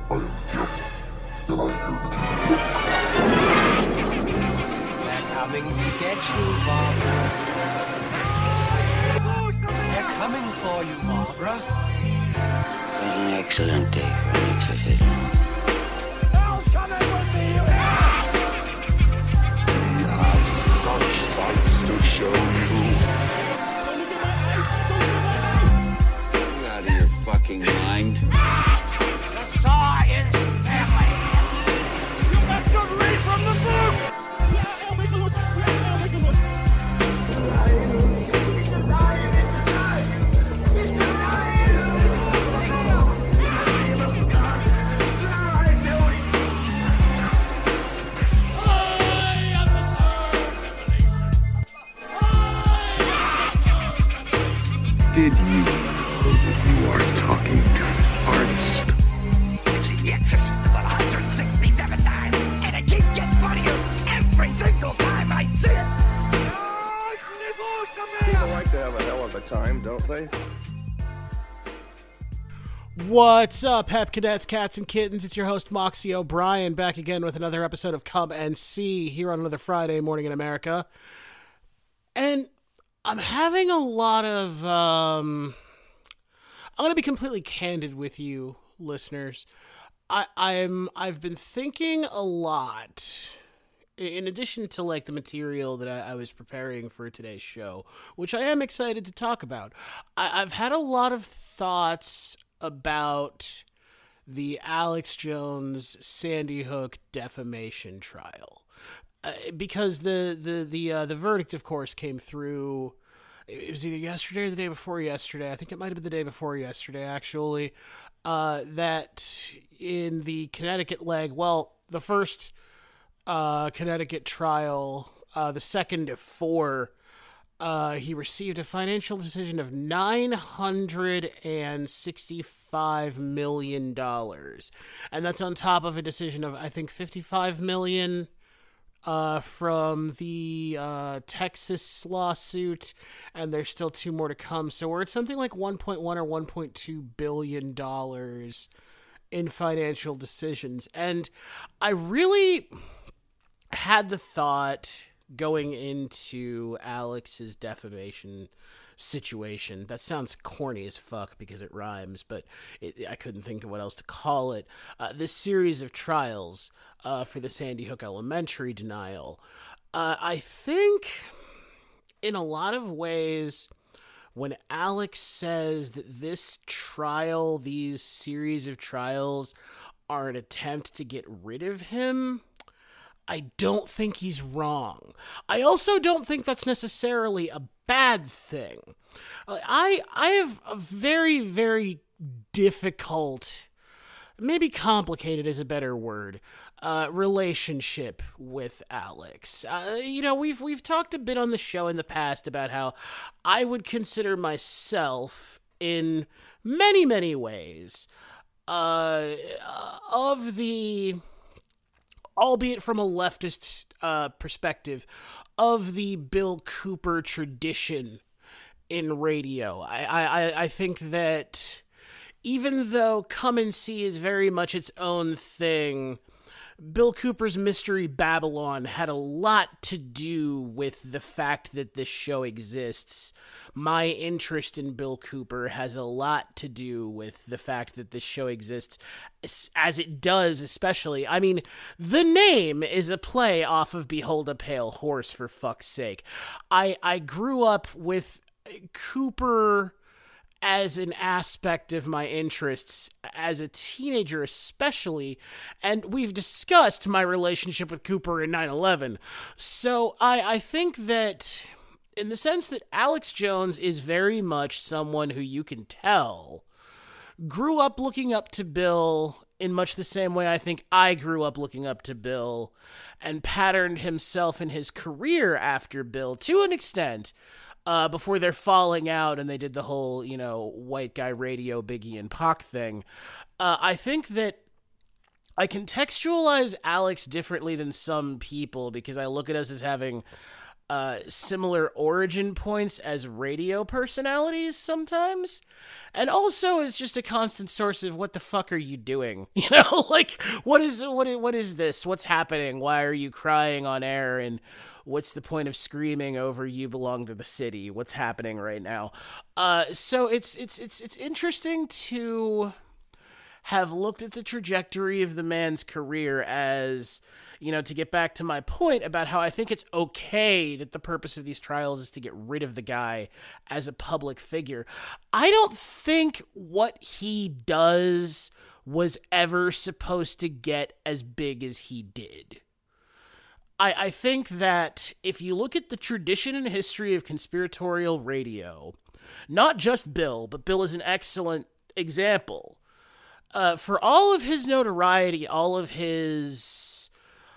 They're coming to get you, Barbara. They're coming for you, Barbara. An excellent day for an exorcism. Hell's coming with me, you We have such sights to show you. You out of your fucking mind? The saw is family. You best not read from the book. Did you know that you are talking to an artist? I've seen The Exorcist about 167 times, and it keeps getting funnier every single time I see it. People like to have a hell of a time, don't they? What's up, Hep Cadets, Cats, and Kittens? It's your host, Moxie O'Brien, back again with another episode of Come and See here on another Friday morning in America. And I'm having a lot of, I'm going to be completely candid with you, listeners. I've been thinking a lot, in addition to like the material that I was preparing for today's show, which I am excited to talk about. I've had a lot of thoughts about the Alex Jones Sandy Hook defamation trial. Because the verdict, of course, came through. It was either yesterday or the day before yesterday. I think it might have been the day before yesterday, actually. That in the Connecticut leg, well, the first Connecticut trial, the second of four, he received a financial decision of $965 million, and that's on top of a decision of I think $55 million. From the Texas lawsuit, and there's still two more to come. So we're at something like $1.1 or $1.2 billion in financial decisions. And I really had the thought going into Alex's defamation situation. That sounds corny as fuck because it rhymes, but I couldn't think of what else to call it. This series of trials for the Sandy Hook Elementary denial. I think in a lot of ways, when Alex says that this trial, these series of trials, are an attempt to get rid of him, I don't think he's wrong. I also don't think that's necessarily a bad thing. I have a very, very difficult, maybe complicated is a better word, relationship with Alex. We've talked a bit on the show in the past about how I would consider myself in many, many ways of the, albeit from a leftist perspective, of the Bill Cooper tradition in radio. I think that even though Come and See is very much its own thing, Bill Cooper's Mystery Babylon had a lot to do with the fact that this show exists. My interest in Bill Cooper has a lot to do with the fact that this show exists, as it does, especially. I mean, the name is a play off of Behold a Pale Horse, for fuck's sake. I grew up with Cooper as an aspect of my interests as a teenager especially, and we've discussed my relationship with Cooper in 9/11. So I think that in the sense that Alex Jones is very much someone who you can tell grew up looking up to Bill in much the same way I think I grew up looking up to Bill, and patterned himself in his career after Bill to an extent, before they're falling out and they did the whole, white guy radio Biggie and Pac thing. I think that I contextualize Alex differently than some people because I look at us as having similar origin points as radio personalities sometimes. And also is just a constant source of what the fuck are you doing? You know, like, what is this? What's happening? Why are you crying on air? And what's the point of screaming over "You belong to the city"? What's happening right now? So it's interesting to have looked at the trajectory of the man's career as, you know, to get back to my point about how I think it's okay that the purpose of these trials is to get rid of the guy as a public figure. I don't think what he does was ever supposed to get as big as he did. I think that if you look at the tradition and history of conspiratorial radio, not just Bill, but Bill is an excellent example. For all of his notoriety, all of his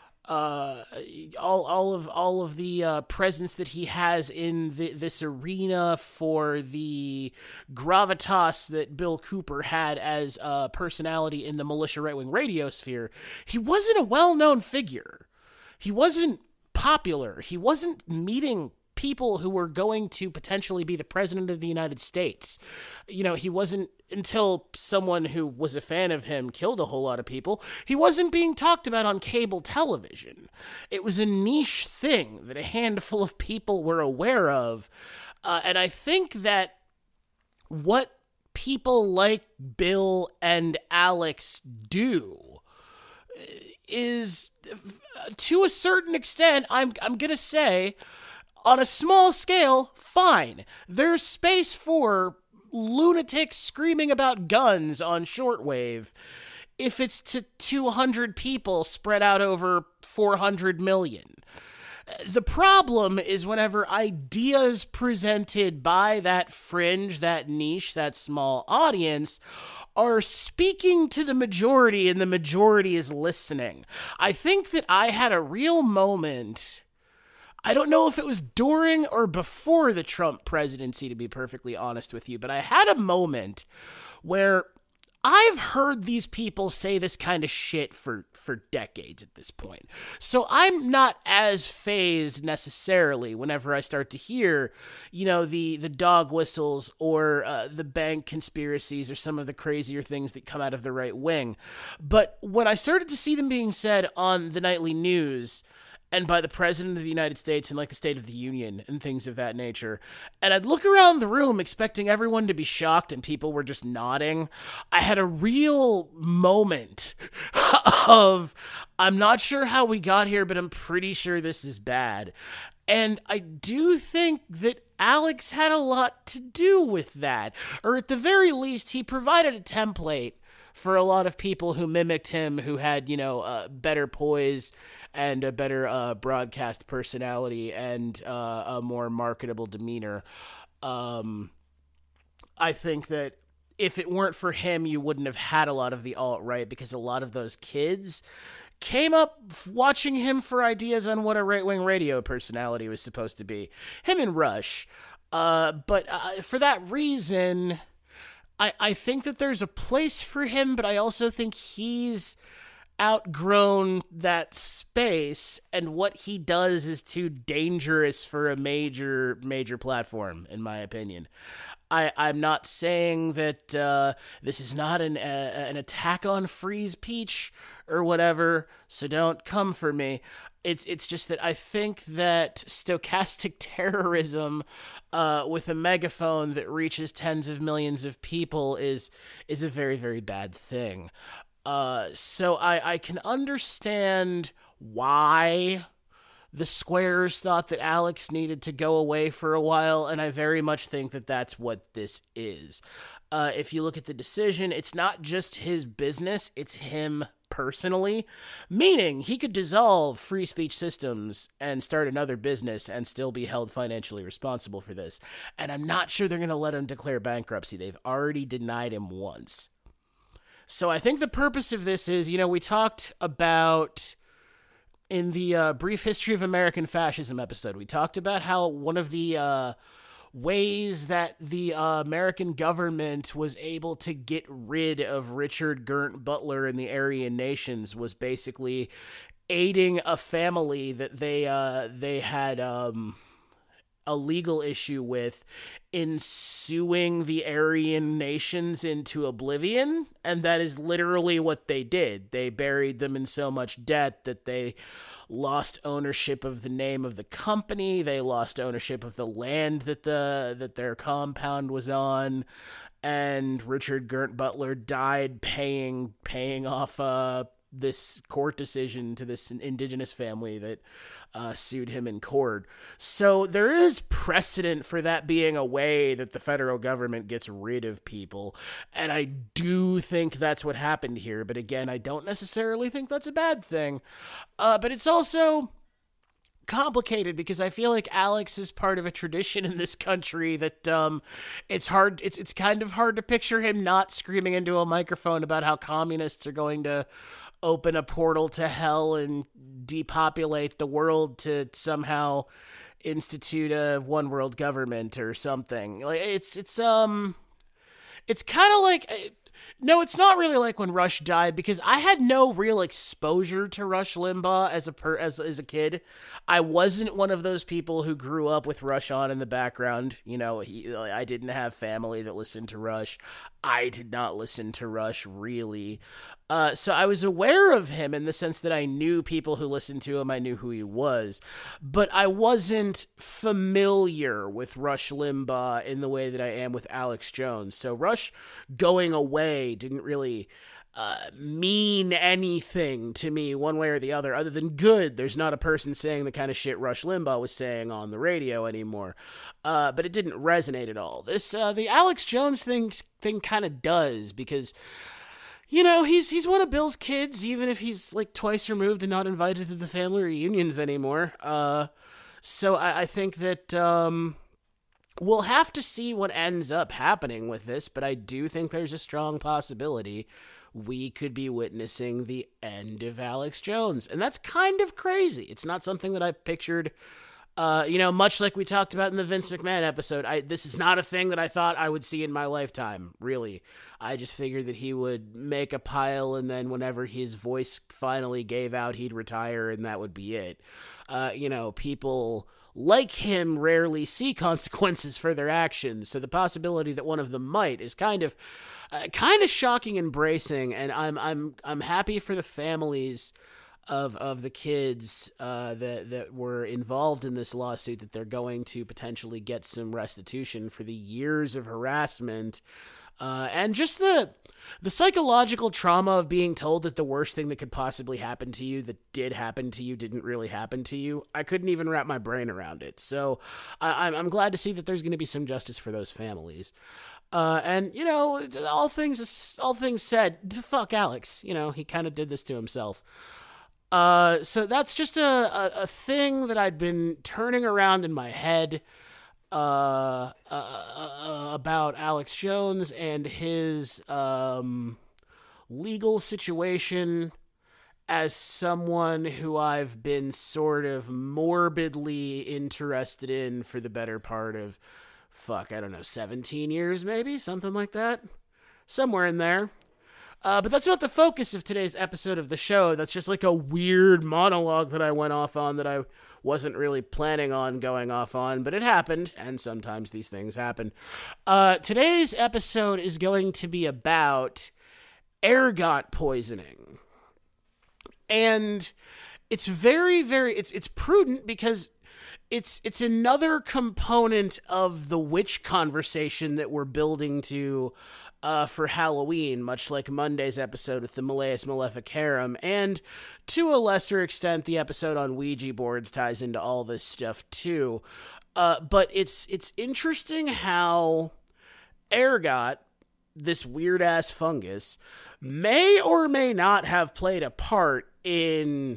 all of the presence that he has in this arena, for the gravitas that Bill Cooper had as a personality in the militia right-wing radio sphere, he wasn't a well-known figure. He wasn't popular. He wasn't meeting people who were going to potentially be the president of the United States. You know, he wasn't, until someone who was a fan of him killed a whole lot of people, he wasn't being talked about on cable television. It was a niche thing that a handful of people were aware of. And I think that what people like Bill and Alex do is, to a certain extent, I'm going to say, on a small scale, fine. There's space for lunatics screaming about guns on shortwave if it's to 200 people spread out over 400 million. The problem is whenever ideas presented by that fringe, that niche, that small audience are speaking to the majority and the majority is listening. I think that I had a real moment, I don't know if it was during or before the Trump presidency, to be perfectly honest with you, but I had a moment where I've heard these people say this kind of shit for decades at this point. So I'm not as fazed necessarily whenever I start to hear, you know, the dog whistles or the bank conspiracies or some of the crazier things that come out of the right wing. But when I started to see them being said on the nightly news, and by the President of the United States and like the State of the Union and things of that nature, and I'd look around the room expecting everyone to be shocked and people were just nodding, I had a real moment of, I'm not sure how we got here, but I'm pretty sure this is bad. And I do think that Alex had a lot to do with that, or at the very least, he provided a template for a lot of people who mimicked him, who had, you know, better poise and a better broadcast personality and a more marketable demeanor. I think that if it weren't for him, you wouldn't have had a lot of the alt-right, because a lot of those kids came up watching him for ideas on what a right-wing radio personality was supposed to be. Him and Rush. But for that reason, I think that there's a place for him, but I also think he's outgrown that space, and what he does is too dangerous for a major platform, in my opinion. I'm not saying that this is not an attack on free speech or whatever, so don't come for me. It's just that I think that stochastic terrorism with a megaphone that reaches tens of millions of people is a very, very bad thing. So I can understand why the squares thought that Alex needed to go away for a while, and I very much think that that's what this is. If you look at the decision, it's not just his business, it's him personally, meaning he could dissolve free speech systems and start another business and still be held financially responsible for this. And I'm not sure they're going to let him declare bankruptcy. They've already denied him once. So I think the purpose of this is, you know, we talked about in the Brief History of American Fascism episode, we talked about how one of the ways that the American government was able to get rid of Richard Gurnt Butler and the Aryan nations was basically aiding a family that they had a legal issue with in suing the Aryan nations into oblivion, and that is literally what they did. They buried them in so much debt that they lost ownership of the name of the company, they lost ownership of the land that their compound was on, and Richard Gurnt Butler died paying off this court decision to this indigenous family that sued him in court. So there is precedent for that being a way that the federal government gets rid of people, and I do think that's what happened here. But again, I don't necessarily think that's a bad thing. But it's also complicated because I feel like Alex is part of a tradition in this country that it's kind of hard to picture him not screaming into a microphone about how communists are going to open a portal to hell and depopulate the world to somehow institute a one world government or something. Like it's kind of like, no, it's not really like when Rush died, because I had no real exposure to Rush Limbaugh as a kid. I wasn't one of those people who grew up with Rush on in the background. You know, I didn't have family that listened to Rush. I did not listen to Rush, really. So I was aware of him in the sense that I knew people who listened to him. I knew who he was. But I wasn't familiar with Rush Limbaugh in the way that I am with Alex Jones. So Rush going away didn't really mean anything to me one way or the other than good. There's not a person saying the kind of shit Rush Limbaugh was saying on the radio anymore. But it didn't resonate at all. The Alex Jones thing kind of does, because, you know, he's one of Bill's kids, even if he's like twice removed and not invited to the family reunions anymore. So I think that we'll have to see what ends up happening with this, but I do think there's a strong possibility we could be witnessing the end of Alex Jones. And that's kind of crazy. It's not something that I pictured, much like we talked about in the Vince McMahon episode. This is not a thing that I thought I would see in my lifetime, really. I just figured that he would make a pile, and then whenever his voice finally gave out, he'd retire, and that would be it. People like him rarely see consequences for their actions, so the possibility that one of them might is kind of shocking and bracing, and I'm happy for the families of the kids that were involved in this lawsuit, that they're going to potentially get some restitution for the years of harassment, and just the psychological trauma of being told that the worst thing that could possibly happen to you that did happen to you didn't really happen to you. I couldn't even wrap my brain around it. So I'm glad to see that there's going to be some justice for those families. And, you know, all things said, fuck Alex. You know, he kind of did this to himself. So that's just a thing that I'd been turning around in my head about Alex Jones and his legal situation as someone who I've been sort of morbidly interested in for the better part of, 17 years maybe? Something like that? Somewhere in there. But that's not the focus of today's episode of the show. That's just like a weird monologue that I went off on that I wasn't really planning on going off on, but it happened, and sometimes these things happen. Today's episode is going to be about ergot poisoning. And it's very, very, it's prudent because it's another component of the witch conversation that we're building to for Halloween, much like Monday's episode with the Malleus Maleficarum, and to a lesser extent, the episode on Ouija boards ties into all this stuff too. But it's interesting how ergot, this weird-ass fungus, may or may not have played a part in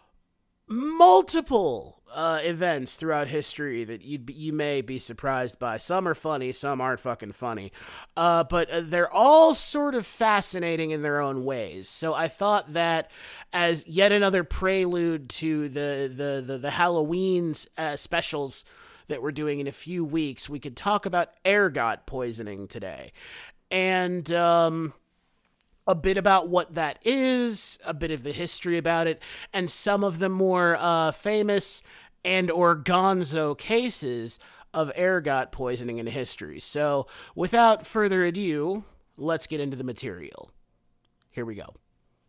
multiple events throughout history that you may be surprised by. Some are funny, some aren't fucking funny. But they're all sort of fascinating in their own ways. So I thought that as yet another prelude to the Halloween specials that we're doing in a few weeks, we could talk about ergot poisoning today. And a bit about what that is, a bit of the history about it, and some of the more famous and or gonzo cases of ergot poisoning in history. So, without further ado, let's get into the material. Here we go.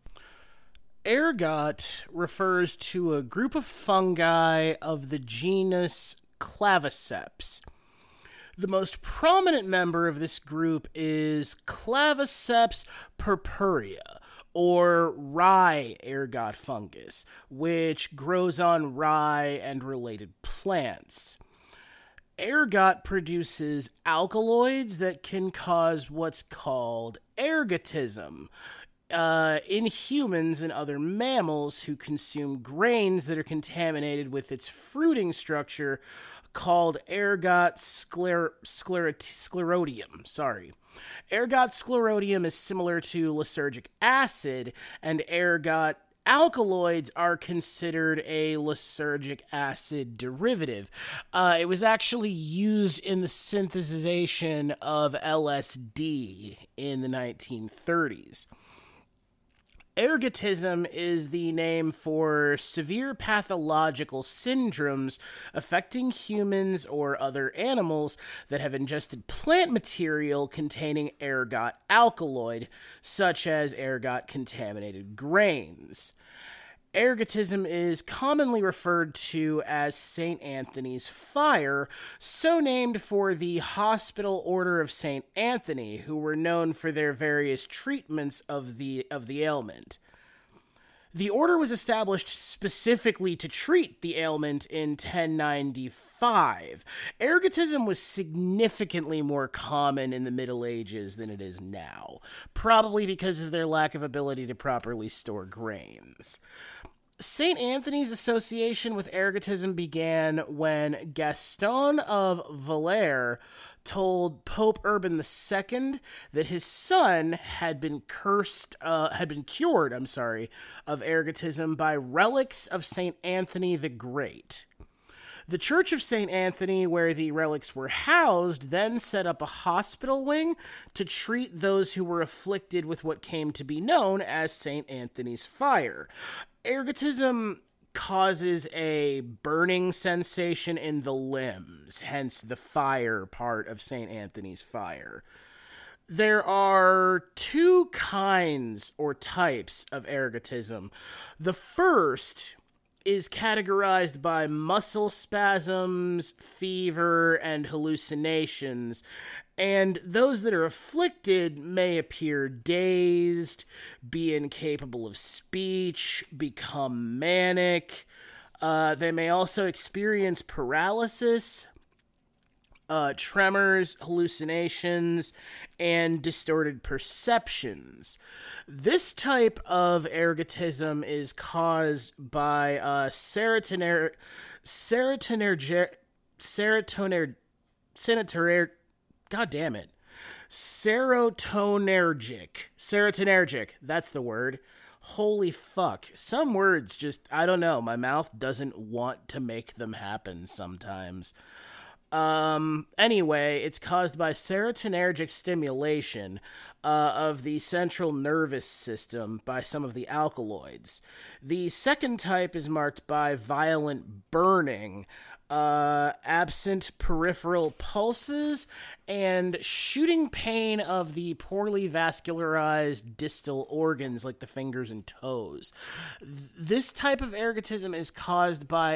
Ergot refers to a group of fungi of the genus Claviceps. The most prominent member of this group is Claviceps purpurea, or rye ergot fungus, which grows on rye and related plants. Ergot produces alkaloids that can cause what's called ergotism in humans and other mammals who consume grains that are contaminated with its fruiting structure called ergot sclerotium. Ergot sclerotium is similar to lysergic acid, and ergot alkaloids are considered a lysergic acid derivative. It was actually used in the synthesization of LSD in the 1930s. Ergotism is the name for severe pathological syndromes affecting humans or other animals that have ingested plant material containing ergot alkaloid, such as ergot-contaminated grains. Ergotism is commonly referred to as St. Anthony's Fire, so named for the Hospital Order of St. Anthony, who were known for their various treatments of the ailment. The order was established specifically to treat the ailment in 1095. Ergotism was significantly more common in the Middle Ages than it is now, probably because of their lack of ability to properly store grains. St. Anthony's association with ergotism began when Gaston of Villers told Pope Urban II that his son had been cured of ergotism by relics of St. Anthony the Great. The Church of St. Anthony, where the relics were housed, then set up a hospital wing to treat those who were afflicted with what came to be known as St. Anthony's Fire. Ergotism causes a burning sensation in the limbs, hence the fire part of St. Anthony's Fire. There are two kinds or types of ergotism. The first is categorized by muscle spasms, fever, and hallucinations, and those that are afflicted may appear dazed, be incapable of speech, become manic. They may also experience paralysis, tremors, hallucinations, and distorted perceptions. This type of ergotism is caused by serotonergic serotonergic, that's the word. Holy fuck. Some words just, I don't know, my mouth doesn't want to make them happen sometimes. Anyway, it's caused by serotonergic stimulation of the central nervous system by some of the alkaloids. The second type is marked by violent burning, absent peripheral pulses, and shooting pain of the poorly vascularized distal organs like the fingers and toes. This type of ergotism is caused by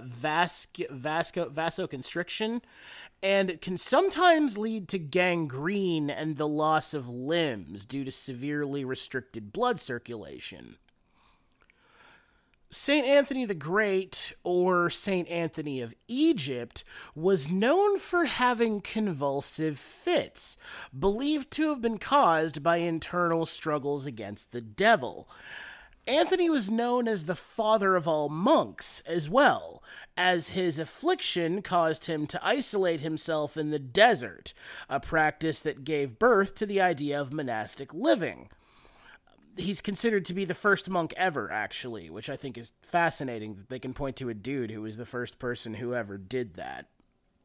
vasoconstriction, and it can sometimes lead to gangrene and the loss of limbs due to severely restricted blood circulation. St. Anthony the Great, or St. Anthony of Egypt, was known for having convulsive fits, believed to have been caused by internal struggles against the devil. Anthony was known as the father of all monks as well, as his affliction caused him to isolate himself in the desert, a practice that gave birth to the idea of monastic living. He's considered to be the first monk ever, actually, which I think is fascinating that they can point to a dude who was the first person who ever did that.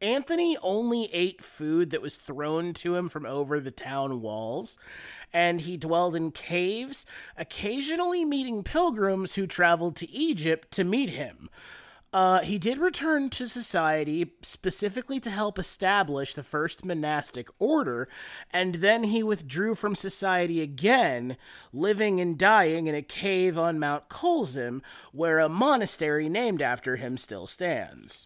Anthony only ate food that was thrown to him from over the town walls, and he dwelled in caves, occasionally meeting pilgrims who traveled to Egypt to meet him. He did return to society specifically to help establish the first monastic order, and then he withdrew from society again, living and dying in a cave on Mount Colzim, where a monastery named after him still stands.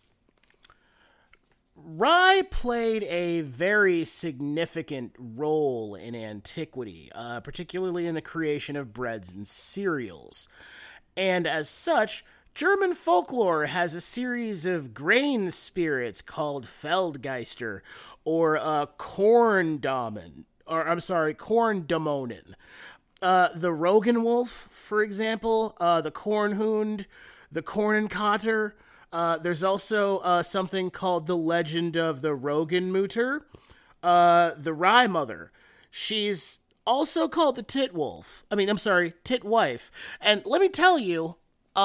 Rye played a very significant role in antiquity, particularly in the creation of breads and cereals. And as such, German folklore has a series of grain spirits called Feldgeister, or Korndamen, Korndamonen. The Rogenwolf, for example, the Kornhund, the Kornenkater. There's also something called the Legend of the Rogenmutter, the Rye Mother. She's also called the Titwife. And let me tell you,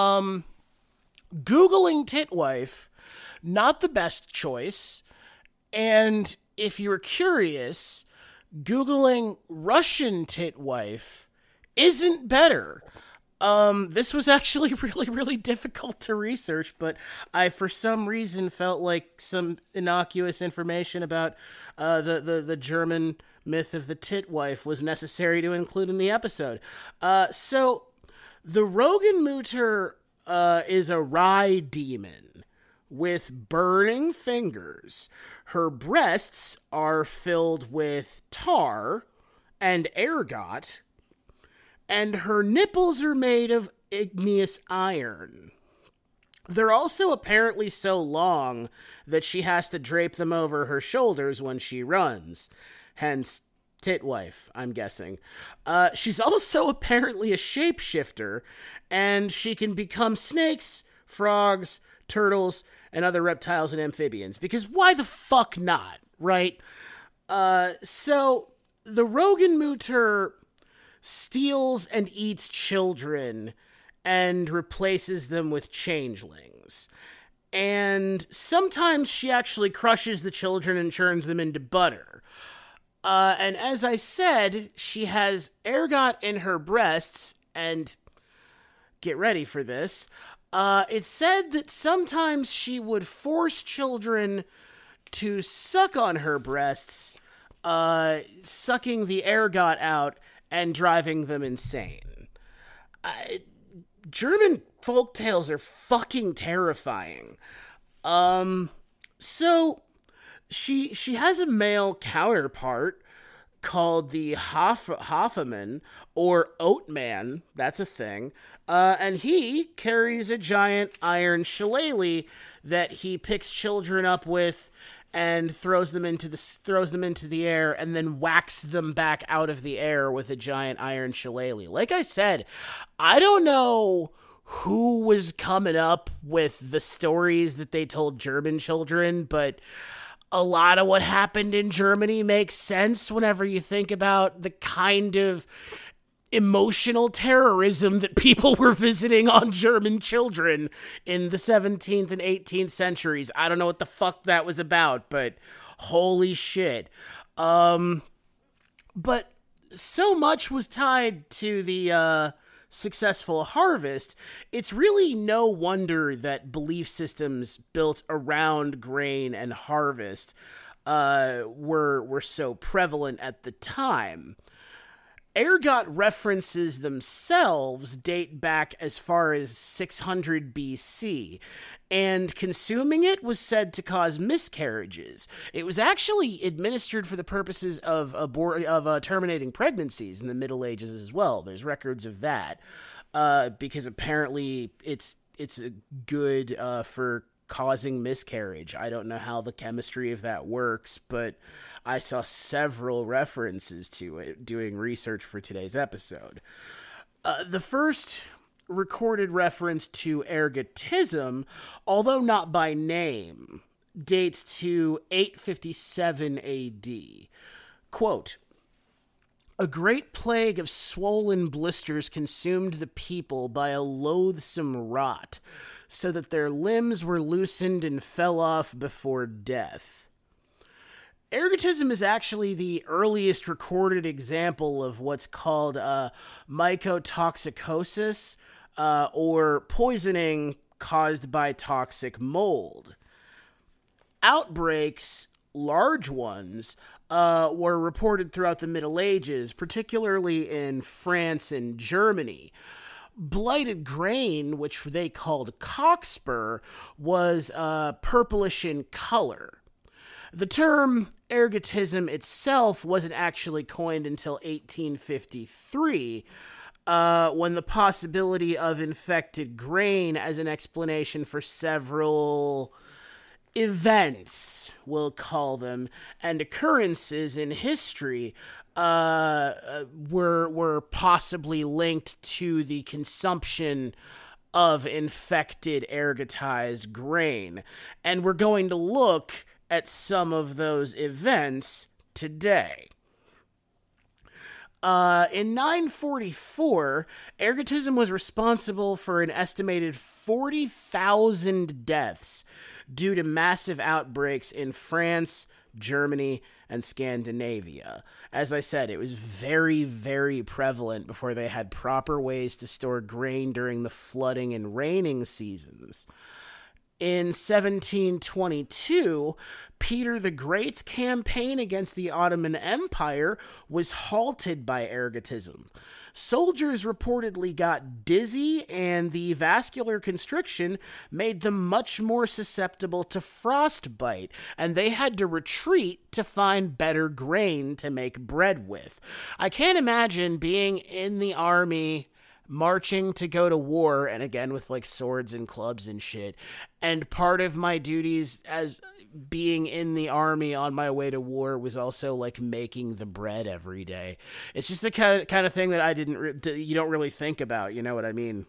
Googling Titwife, not the best choice. And if you're curious, Googling Russian Titwife isn't better. This was actually really, really difficult to research, but I, for some reason, felt like some innocuous information about the German myth of the Titwife was necessary to include in the episode. So, the Rogenmutter is a rye demon with burning fingers. Her breasts are filled with tar and ergot, and her nipples are made of igneous iron. They're also apparently so long that she has to drape them over her shoulders when she runs. Hence, Titwife, I'm guessing. She's also apparently a shapeshifter, and she can become snakes, frogs, turtles, and other reptiles and amphibians. Because why the fuck not, right? So, the Rogenmutter steals and eats children and replaces them with changelings. And sometimes she actually crushes the children and churns them into butter. And as I said, she has ergot in her breasts, and get ready for this. It's said that sometimes she would force children to suck on her breasts, sucking the ergot out and driving them insane. German folktales are fucking terrifying. So she has a male counterpart called the Hoffaman, or Oatman. That's a thing. And he carries a giant iron shillelagh that he picks children up with and throws them into the air, and then whacks them back out of the air with a giant iron shillelagh. Like I said, I don't know who was coming up with the stories that they told German children, but a lot of what happened in Germany makes sense whenever you think about the kind of emotional terrorism that people were visiting on German children in the 17th and 18th centuries. I don't know what the fuck that was about, but holy shit. But so much was tied to the successful harvest, it's really no wonder that belief systems built around grain and harvest were so prevalent at the time. Ergot references themselves date back as far as 600 BC, and consuming it was said to cause miscarriages. It was actually administered for the purposes of terminating pregnancies in the Middle Ages as well. There's records of that, because apparently it's good for causing miscarriage. I don't know how the chemistry of that works, but I saw several references to it doing research for today's episode. The first recorded reference to ergotism, although not by name, dates to 857 AD. Quote, "A great plague of swollen blisters consumed the people by a loathsome rot. so that their limbs were loosened and fell off before death. Ergotism is actually the earliest recorded example of what's called mycotoxicosis, or poisoning caused by toxic mold. Outbreaks, large ones, were reported throughout the Middle Ages, particularly in France and Germany. Blighted grain, which they called cockspur, was purplish in color. The term ergotism itself wasn't actually coined until 1853, when the possibility of infected grain as an explanation for several events, we'll call them, and occurrences in history were possibly linked to the consumption of infected ergotized grain. And we're going to look at some of those events today. In 944, ergotism was responsible for an estimated 40,000 deaths due to massive outbreaks in France, Germany, and Scandinavia. As I said, it was very, very prevalent before they had proper ways to store grain during the flooding and raining seasons. In 1722, Peter the Great's campaign against the Ottoman Empire was halted by ergotism. Soldiers reportedly got dizzy, and the vascular constriction made them much more susceptible to frostbite, and they had to retreat to find better grain to make bread with. I can't imagine being in the army, marching to go to war, and again with like swords and clubs and shit, and part of my duties as being in the army on my way to war was also like making the bread every day. It's just the kind of thing that you don't really think about, you know what I mean?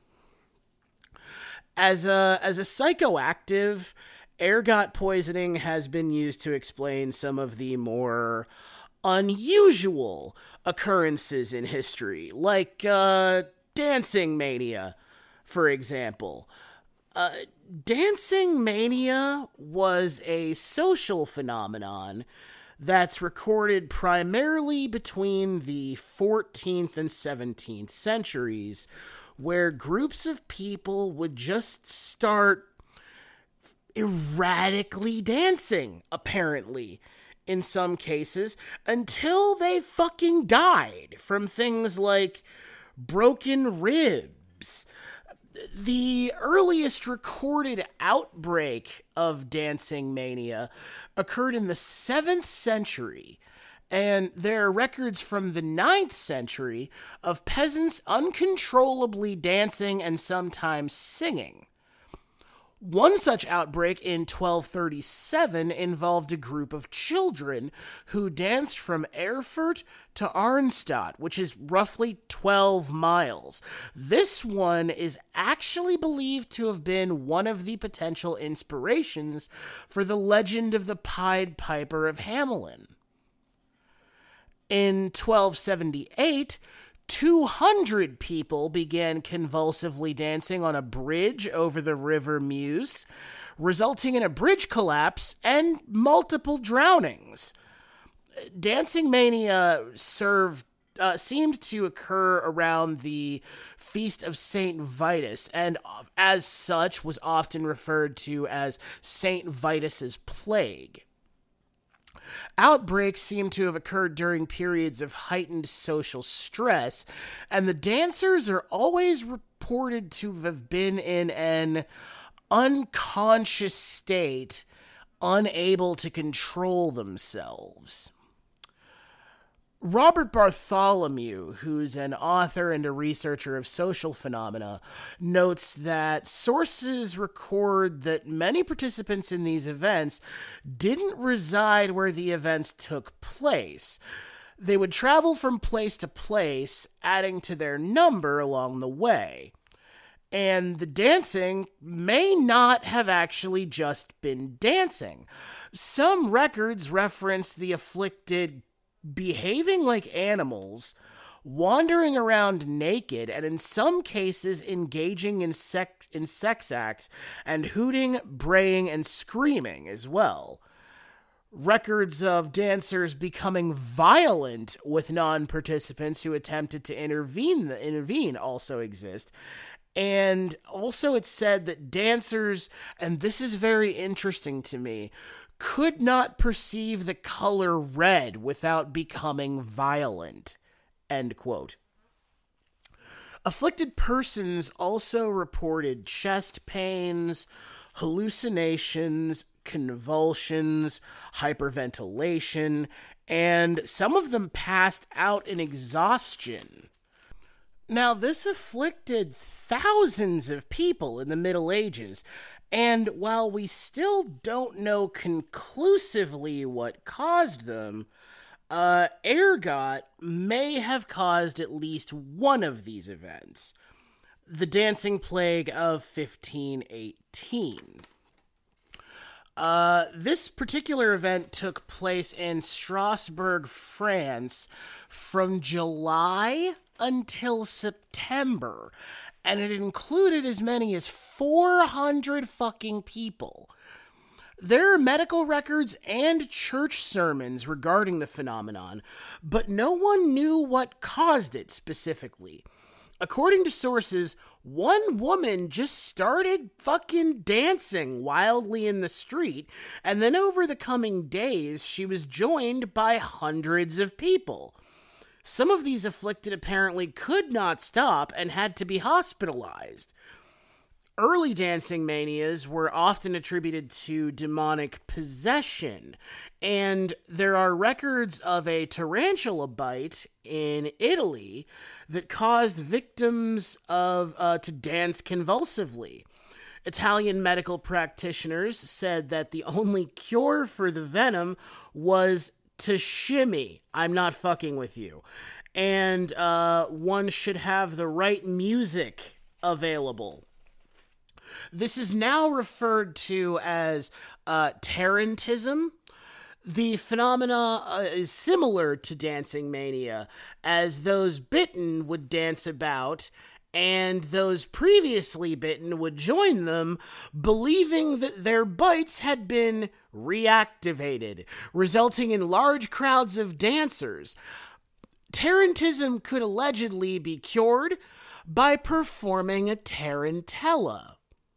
As a psychoactive, ergot poisoning has been used to explain some of the more unusual occurrences in history, like dancing mania, for example. Dancing mania was a social phenomenon that's recorded primarily between the 14th and 17th centuries, where groups of people would just start erratically dancing, apparently, in some cases, until they fucking died from things like broken ribs. The earliest recorded outbreak of dancing mania occurred in the 7th century, and there are records from the 9th century of peasants uncontrollably dancing and sometimes singing. One such outbreak in 1237 involved a group of children who danced from Erfurt to Arnstadt, which is roughly 12 miles. This one is actually believed to have been one of the potential inspirations for the legend of the Pied Piper of Hamelin. In 1278, 200 people began convulsively dancing on a bridge over the River Meuse, resulting in a bridge collapse and multiple drownings. Dancing mania seemed to occur around the Feast of Saint Vitus, and as such was often referred to as Saint Vitus's Plague. Outbreaks seem to have occurred during periods of heightened social stress, and the dancers are always reported to have been in an unconscious state, unable to control themselves. Robert Bartholomew, who's an author and a researcher of social phenomena, notes that sources record that many participants in these events didn't reside where the events took place. They would travel from place to place, adding to their number along the way. And the dancing may not have actually just been dancing. Some records reference the afflicted behaving like animals, wandering around naked, and in some cases engaging in sex acts and hooting, braying, and screaming as well. Records of dancers becoming violent with non-participants who attempted to intervene also exist. And also it's said that dancers, and this is very interesting to me, could not perceive the color red without becoming violent. End quote. Afflicted persons also reported chest pains, hallucinations, convulsions, hyperventilation, and some of them passed out in exhaustion. Now, this afflicted thousands of people in the Middle Ages, and while we still don't know conclusively what caused them, ergot may have caused at least one of these events. The Dancing Plague of 1518. This particular event took place in Strasbourg, France, from July until September, and it included as many as 400 fucking people. There are medical records and church sermons regarding the phenomenon, but no one knew what caused it specifically. According to sources, one woman just started fucking dancing wildly in the street, and then over the coming days, she was joined by hundreds of people. Some of these afflicted apparently could not stop and had to be hospitalized. Early dancing manias were often attributed to demonic possession, and there are records of a tarantula bite in Italy that caused victims to dance convulsively. Italian medical practitioners said that the only cure for the venom was to shimmy. I'm not fucking with you. And one should have the right music available. This is now referred to as tarantism. The phenomena is similar to dancing mania, as those bitten would dance about, and those previously bitten would join them, believing that their bites had been reactivated, resulting in large crowds of dancers. Tarantism could allegedly be cured by performing a tarantella.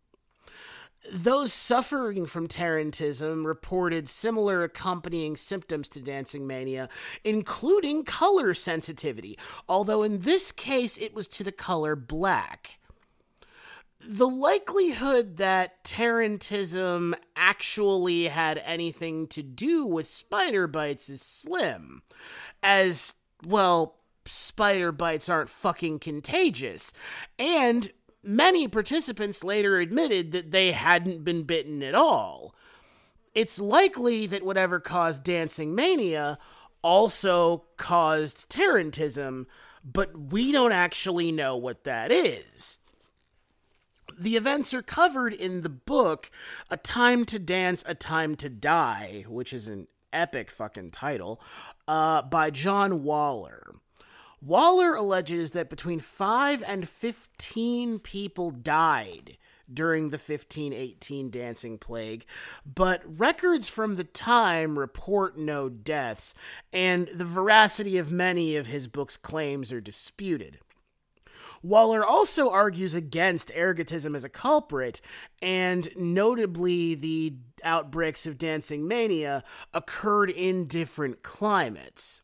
Those suffering from tarantism reported similar accompanying symptoms to dancing mania, including color sensitivity, although in this case it was to the color black. The likelihood that tarantism actually had anything to do with spider bites is slim, as, well, spider bites aren't fucking contagious, and many participants later admitted that they hadn't been bitten at all. It's likely that whatever caused dancing mania also caused tarantism, but we don't actually know what that is. The events are covered in the book A Time to Dance, A Time to Die, which is an epic fucking title, by John Waller. Waller alleges that between 5 and 15 people died during the 1518 dancing plague, but records from the time report no deaths, and the veracity of many of his book's claims are disputed. Waller also argues against ergotism as a culprit, and notably the outbreaks of dancing mania occurred in different climates.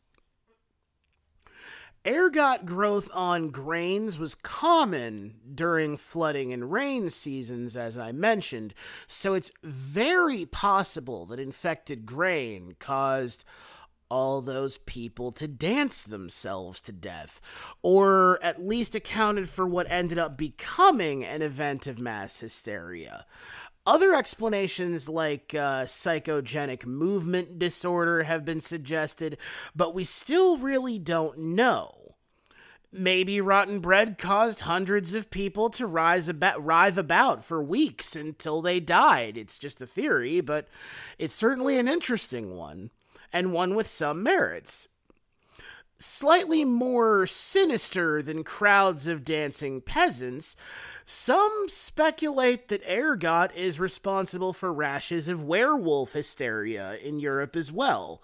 Ergot growth on grains was common during flooding and rain seasons, as I mentioned, so it's very possible that infected grain caused all those people to dance themselves to death, or at least accounted for what ended up becoming an event of mass hysteria. Other explanations like psychogenic movement disorder have been suggested, but we still really don't know. Maybe rotten bread caused hundreds of people to writhe about for weeks until they died. It's just a theory, but it's certainly an interesting one, and one with some merits. Slightly more sinister than crowds of dancing peasants, some speculate that ergot is responsible for rashes of werewolf hysteria in Europe as well.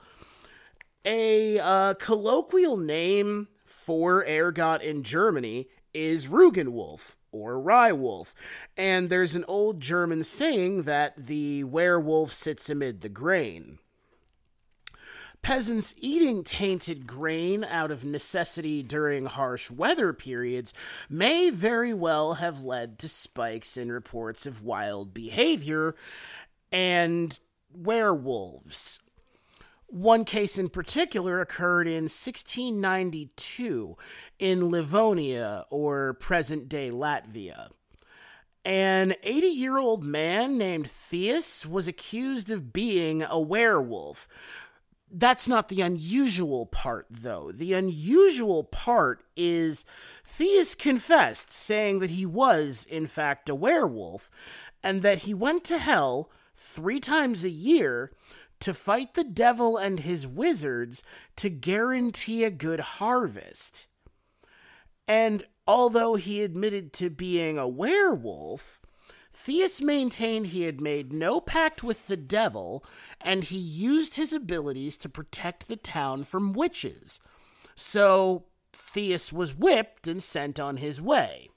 A colloquial name for ergot in Germany is Rugenwolf, or rye wolf, and there's an old German saying that the werewolf sits amid the grain. Peasants eating tainted grain out of necessity during harsh weather periods may very well have led to spikes in reports of wild behavior and werewolves. One case in particular occurred in 1692 in Livonia, or present-day Latvia. An 80-year-old man named Theus was accused of being a werewolf. That's not the unusual part, though. The unusual part is Theus confessed, saying that he was, in fact, a werewolf, and that he went to hell 3 times a year to fight the devil and his wizards to guarantee a good harvest. And although he admitted to being a werewolf, Theus maintained he had made no pact with the devil, and he used his abilities to protect the town from witches. So Theus was whipped and sent on his way.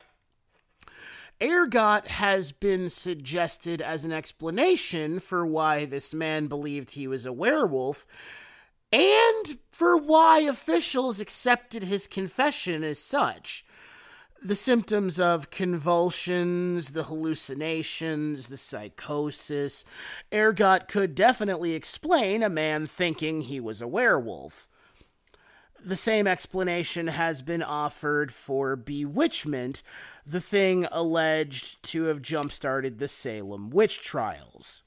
Ergot has been suggested as an explanation for why this man believed he was a werewolf, and for why officials accepted his confession as such. The symptoms of convulsions, the hallucinations, the psychosis. Ergot could definitely explain a man thinking he was a werewolf. The same explanation has been offered for bewitchment, the thing alleged to have jump-started the Salem witch trials.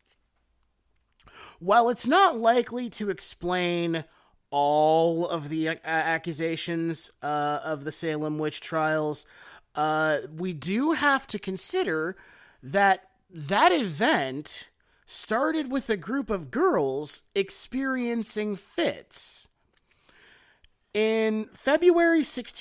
While it's not likely to explain all of the accusations of the Salem witch trials, we do have to consider that that event started with a group of girls experiencing fits. In February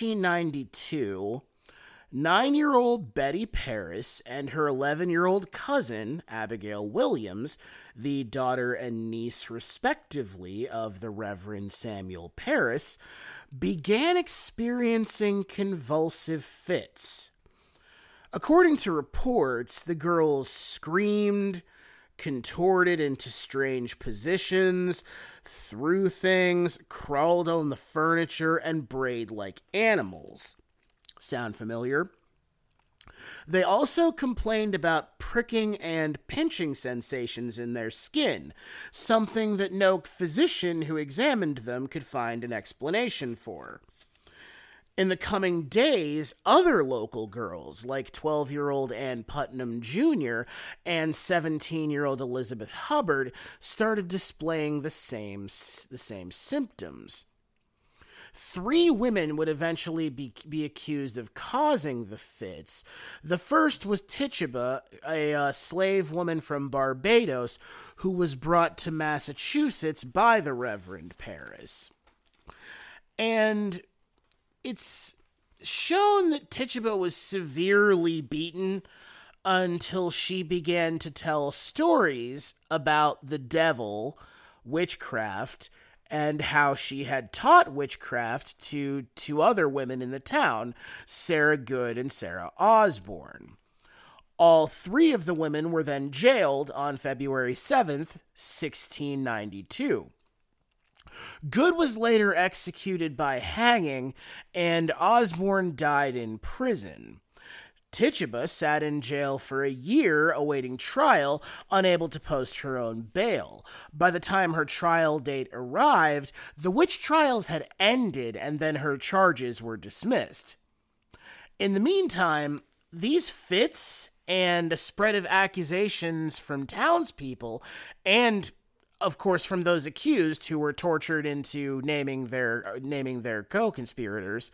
1692, 9-year-old Betty Paris and her 11-year-old cousin, Abigail Williams, the daughter and niece respectively of the Reverend Samuel Paris, began experiencing convulsive fits. According to reports, the girls screamed, contorted into strange positions, threw things, crawled on the furniture, and brayed like animals. Sound familiar? They also complained about pricking and pinching sensations in their skin, something that no physician who examined them could find an explanation for. In the coming days, other local girls, like 12-year-old Ann Putnam Jr. and 17-year-old Elizabeth Hubbard, started displaying the same symptoms. 3 women would eventually be accused of causing the fits. The first was Tituba, a slave woman from Barbados, who was brought to Massachusetts by the Reverend Paris. And it's shown that Tituba was severely beaten until she began to tell stories about the devil, witchcraft, and how she had taught witchcraft to 2 other women in the town, Sarah Good and Sarah Osborne. All 3 of the women were then jailed on February 7th, 1692. Good was later executed by hanging, and Osborne died in prison. Tituba sat in jail for a year awaiting trial, unable to post her own bail. By the time her trial date arrived, the witch trials had ended, and then her charges were dismissed. In the meantime, these fits and a spread of accusations from townspeople, and of course from those accused who were tortured into naming their co-conspirators,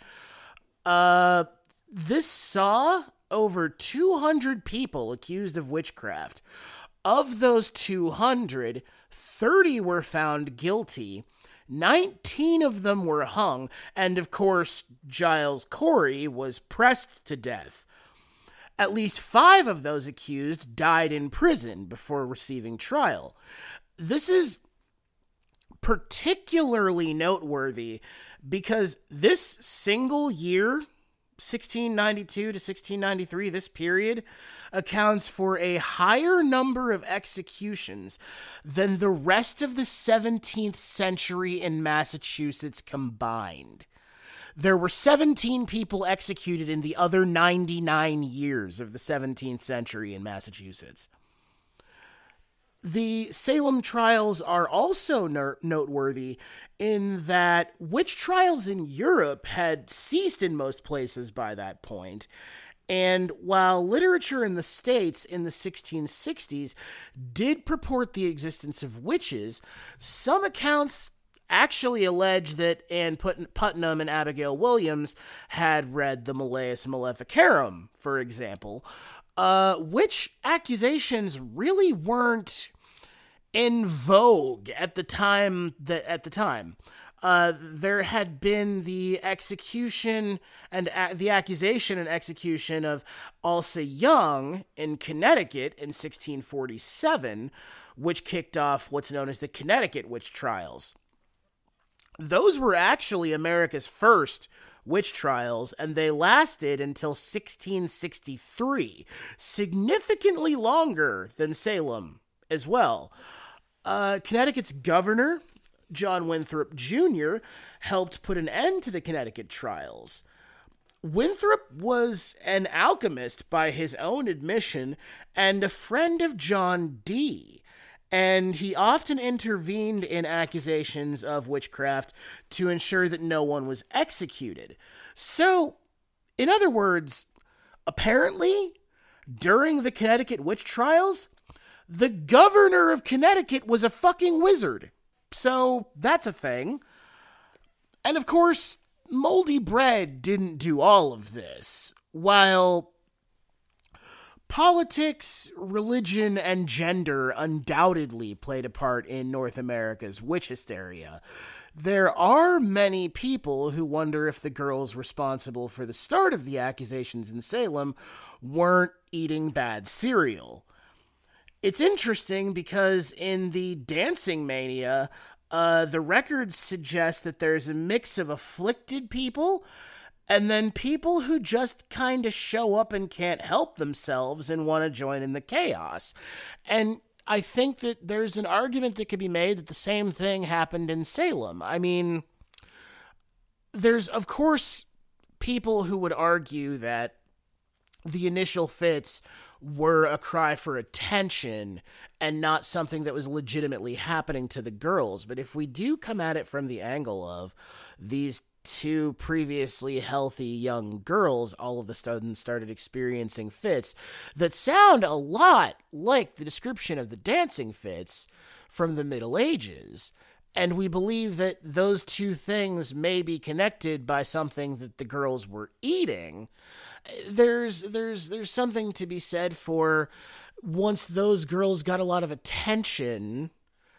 this saw over 200 people accused of witchcraft. Of those 200, 30 were found guilty, 19 of them were hung, and of course, Giles Corey was pressed to death. At least 5 of those accused died in prison before receiving trial. This is particularly noteworthy because this single year, 1692 to 1693, this period accounts for a higher number of executions than the rest of the 17th century in Massachusetts combined. There were 17 people executed in the other 99 years of the 17th century in Massachusetts. The Salem trials are also noteworthy in that witch trials in Europe had ceased in most places by that point. And while literature in the States in the 1660s did purport the existence of witches, some accounts actually allege that Anne Putnam and Abigail Williams had read the Malleus Maleficarum, for example, which accusations really weren't in vogue at the time. There had been the execution and the accusation and execution of Alsa Young in Connecticut in 1647, which kicked off what's known as the Connecticut witch trials. Those were actually America's first witch trials, and they lasted until 1663, significantly longer than Salem as well. Connecticut's governor, John Winthrop Jr., helped put an end to the Connecticut trials. Winthrop was an alchemist by his own admission and a friend of John Dee, and he often intervened in accusations of witchcraft to ensure that no one was executed. So, in other words, apparently, during the Connecticut witch trials, the governor of Connecticut was a fucking wizard. So, that's a thing. And of course, Moldy Bread didn't do all of this. While politics, religion, and gender undoubtedly played a part in North America's witch hysteria, there are many people who wonder if the girls responsible for the start of the accusations in Salem weren't eating bad cereal. It's interesting because in the dancing mania, the records suggest that there's a mix of afflicted people and then people who just kind of show up and can't help themselves and want to join in the chaos. And I think that there's an argument that could be made that the same thing happened in Salem. I mean, there's, of course, people who would argue that the initial fits were a cry for attention and not something that was legitimately happening to the girls. But if we do come at it from the angle of these 2 previously healthy young girls all of a sudden started experiencing fits that sound a lot like the description of the dancing fits from the Middle Ages, and we believe that those 2 things may be connected by something that the girls were eating, there's something to be said for once those girls got a lot of attention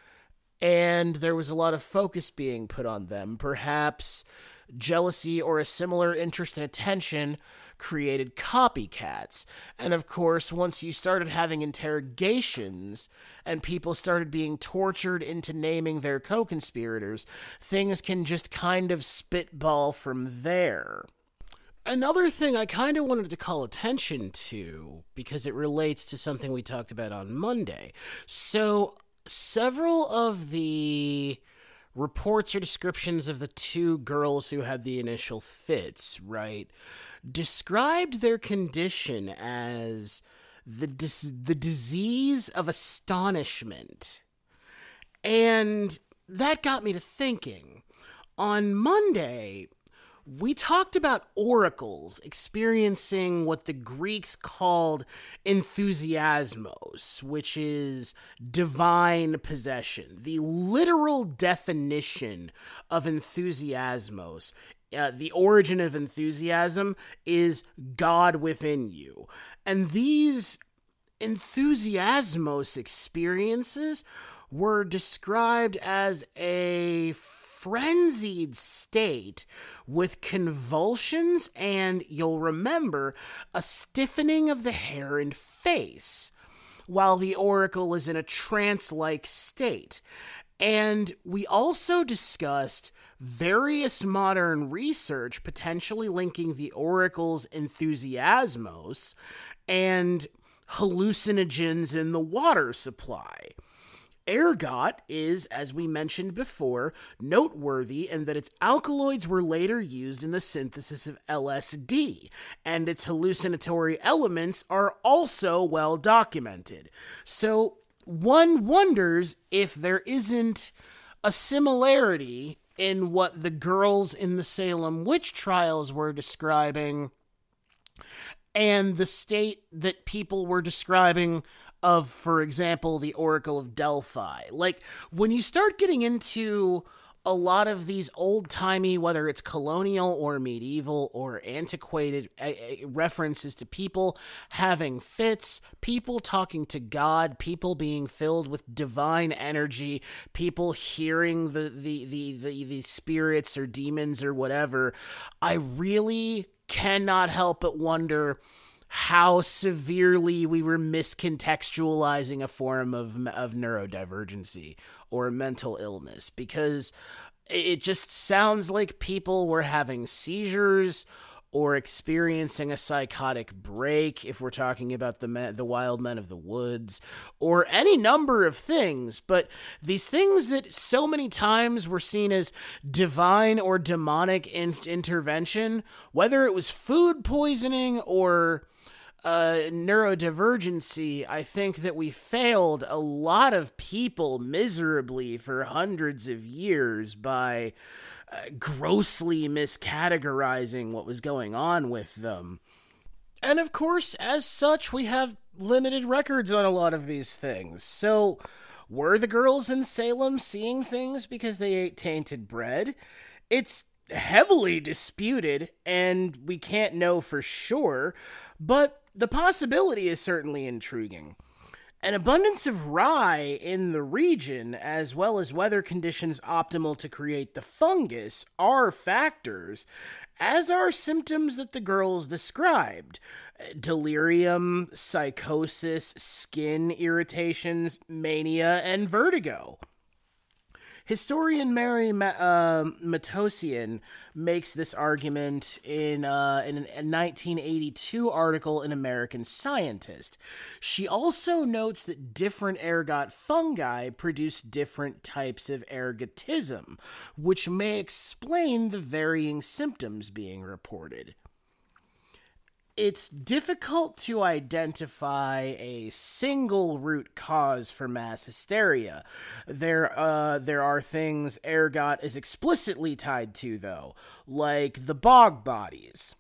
and there was a lot of focus being put on them, perhaps jealousy or a similar interest and attention created copycats. And of course, once you started having interrogations and people started being tortured into naming their co-conspirators, things can just kind of spitball from there. Another thing I kind of wanted to call attention to, because it relates to something we talked about on Monday. So, several of the reports or descriptions of the 2 girls who had the initial fits, right, described their condition as the disease of astonishment. And that got me to thinking. On Monday, we talked about oracles experiencing what the Greeks called enthusiasmos, which is divine possession. The literal definition of enthusiasmos, the origin of enthusiasm, is God within you. And these enthusiasmos experiences were described as a frenzied state with convulsions and, you'll remember, a stiffening of the hair and face, while the oracle is in a trance-like state. And we also discussed various modern research potentially linking the oracle's enthusiasmos and hallucinogens in the water supply. Ergot is, as we mentioned before, noteworthy in that its alkaloids were later used in the synthesis of LSD, and its hallucinatory elements are also well documented. So one wonders if there isn't a similarity in what the girls in the Salem witch trials were describing and the state that people were describing of, for example, the Oracle of Delphi. Like, when you start getting into a lot of these old-timey, whether it's colonial or medieval or antiquated references to people having fits, people talking to God, people being filled with divine energy, people hearing the spirits or demons or whatever, I really cannot help but wonder how severely we were miscontextualizing a form of neurodivergency or mental illness, because it just sounds like people were having seizures or experiencing a psychotic break, if we're talking about the wild men of the woods, or any number of things. But these things that so many times were seen as divine or demonic intervention, whether it was food poisoning or neurodivergency, I think that we failed a lot of people miserably for hundreds of years by grossly miscategorizing what was going on with them. And of course, as such, we have limited records on a lot of these things. So, were the girls in Salem seeing things because they ate tainted bread? It's heavily disputed, and we can't know for sure, but the possibility is certainly intriguing. An abundance of rye in the region, as well as weather conditions optimal to create the fungus, are factors, as are symptoms that the girls described: delirium, psychosis, skin irritations, mania, and vertigo. Historian Mary Matosian makes this argument in a 1982 article in American Scientist. She also notes that different ergot fungi produce different types of ergotism, which may explain the varying symptoms being reported. It's difficult to identify a single root cause for mass hysteria. There are things ergot is explicitly tied to, though, like the bog bodies.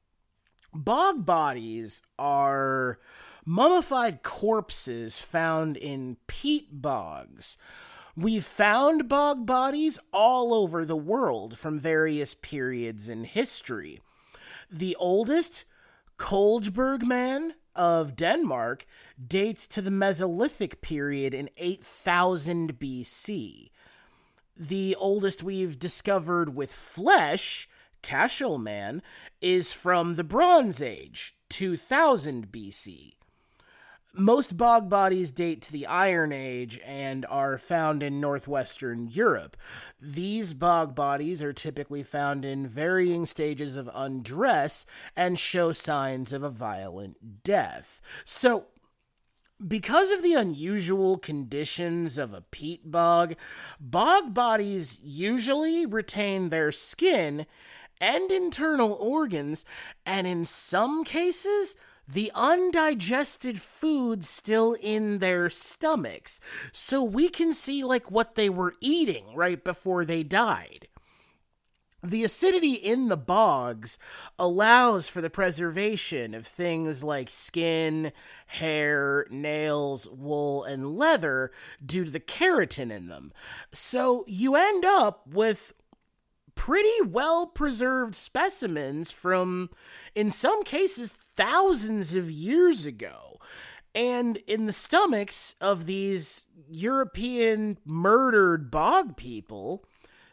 Bog bodies are mummified corpses found in peat bogs. We've found bog bodies all over the world from various periods in history. The oldest, Koldberg man of Denmark, dates to the Mesolithic period in 8000 BC. The oldest we've discovered with flesh, Cashel man, is from the Bronze Age, 2000 BC. Most bog bodies date to the Iron Age and are found in northwestern Europe. These bog bodies are typically found in varying stages of undress and show signs of a violent death. So, because of the unusual conditions of a peat bog, bog bodies usually retain their skin and internal organs, and in some cases, the undigested food still in their stomachs, so we can see like what they were eating right before they died. The acidity in the bogs allows for the preservation of things like skin, hair, nails, wool, and leather due to the keratin in them. So you end up with pretty well-preserved specimens from, in some cases, thousands of years ago. And in the stomachs of these European murdered bog people,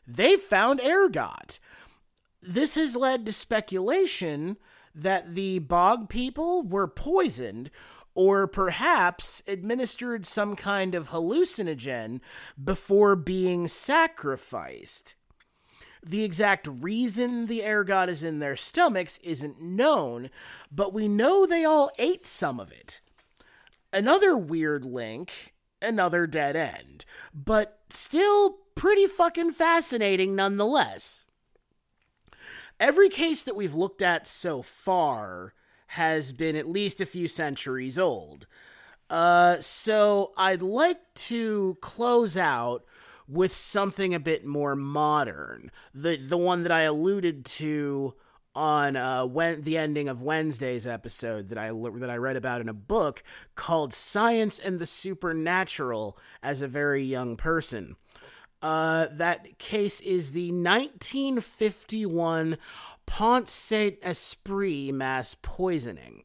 they found ergot. This has led to speculation that the bog people were poisoned or perhaps administered some kind of hallucinogen before being sacrificed. The exact reason the ergot is in their stomachs isn't known, but we know they all ate some of it. Another weird link, another dead end, but still pretty fucking fascinating nonetheless. Every case that we've looked at so far has been at least a few centuries old. So I'd like to close out with something a bit more modern. The one that I alluded to on the ending of Wednesday's episode that I read about in a book called Science and the Supernatural as a very young person. That case is the 1951 Pont Saint-Esprit mass poisoning.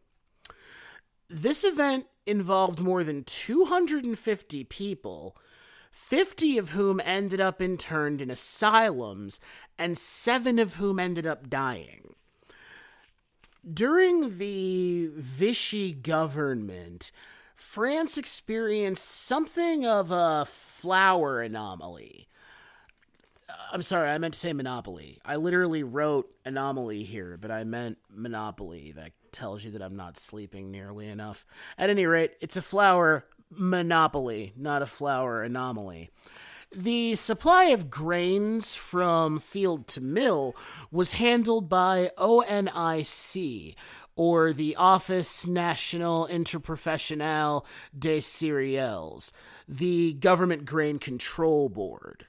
This event involved more than 250 people, 50 of whom ended up interned in asylums, and 7 of whom ended up dying. During the Vichy government, France experienced something of a flour anomaly. I'm sorry, I meant to say monopoly. I literally wrote anomaly here, but I meant monopoly. That tells you that I'm not sleeping nearly enough. At any rate, it's a flour monopoly, not a flour anomaly. The supply of grains from field to mill was handled by ONIC, or the Office National Interprofessionnel des Céréales, the Government Grain Control Board.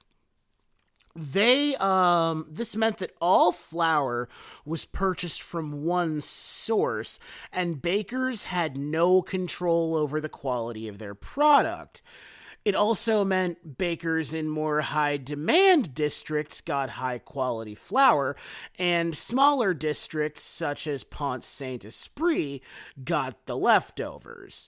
This meant that all flour was purchased from one source, and bakers had no control over the quality of their product. It also meant bakers in more high-demand districts got high-quality flour, and smaller districts, such as Pont Saint-Esprit, got the leftovers.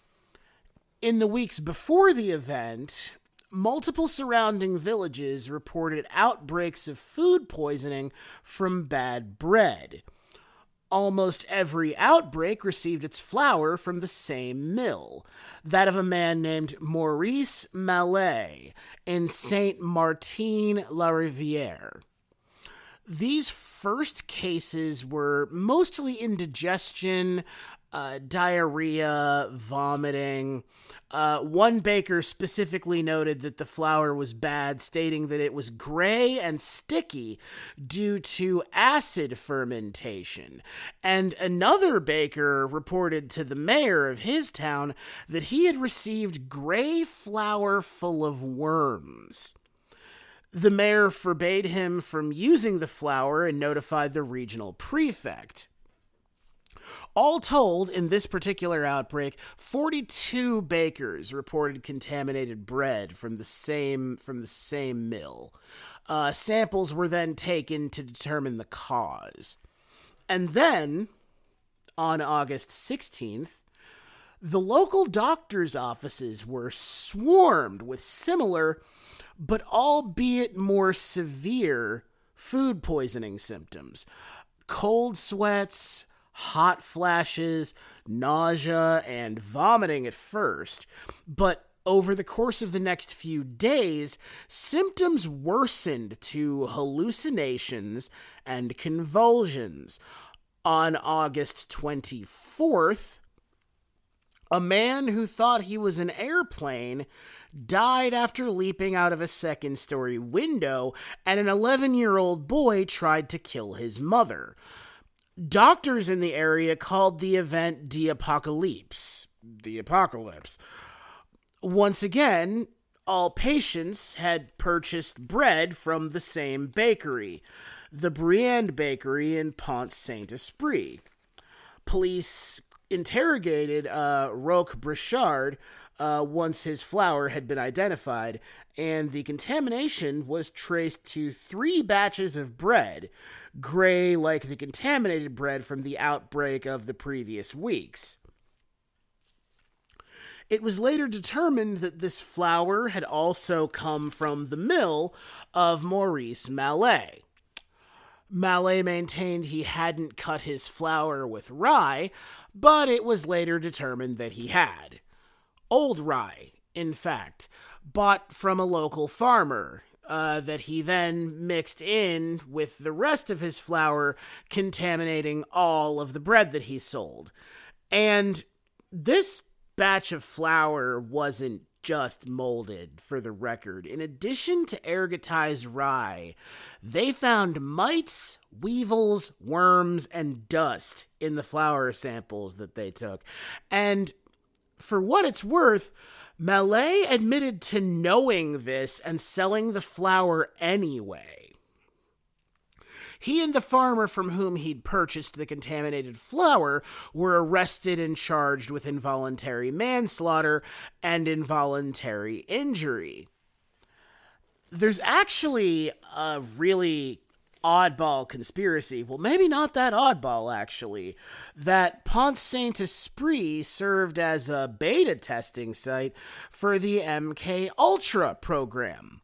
In the weeks before the event, multiple surrounding villages reported outbreaks of food poisoning from bad bread. Almost every outbreak received its flour from the same mill, that of a man named Maurice Mallet in Saint-Martin-la-Rivière. These first cases were mostly indigestion, diarrhea, vomiting. One baker specifically noted that the flour was bad, stating that it was gray and sticky due to acid fermentation. And another baker reported to the mayor of his town that he had received gray flour full of worms. The mayor forbade him from using the flour and notified the regional prefect. All told, in this particular outbreak, 42 bakers reported contaminated bread from the same mill. Samples were then taken to determine the cause. And then, on August 16th, the local doctors' offices were swarmed with similar, but albeit more severe, food poisoning symptoms. Cold sweats, hot flashes, nausea, and vomiting at first, but over the course of the next few days, symptoms worsened to hallucinations and convulsions. On August 24th, a man who thought he was an airplane died after leaping out of a second-story window, and an 11-year-old boy tried to kill his mother. Doctors in the area called the event the apocalypse. Once again, all patients had purchased bread from the same bakery, the Briand Bakery in Pont Saint-Esprit. Police interrogated Roch Brichard once his flour had been identified, and the contamination was traced to 3 batches of bread, gray like the contaminated bread from the outbreak of the previous weeks. It was later determined that this flour had also come from the mill of Maurice Mallet. Mallet maintained he hadn't cut his flour with rye, but it was later determined that he had. Old rye, in fact, bought from a local farmer, that he then mixed in with the rest of his flour, contaminating all of the bread that he sold. And this batch of flour wasn't just molded, for the record. In addition to ergotized rye, they found mites, weevils, worms, and dust in the flour samples that they took. And for what it's worth, Mallet admitted to knowing this and selling the flour anyway. He and the farmer from whom he'd purchased the contaminated flour were arrested and charged with involuntary manslaughter and involuntary injury. There's actually a really oddball conspiracy, well, maybe not that oddball, actually, that Pont-Saint-Esprit served as a beta testing site for the MK Ultra program.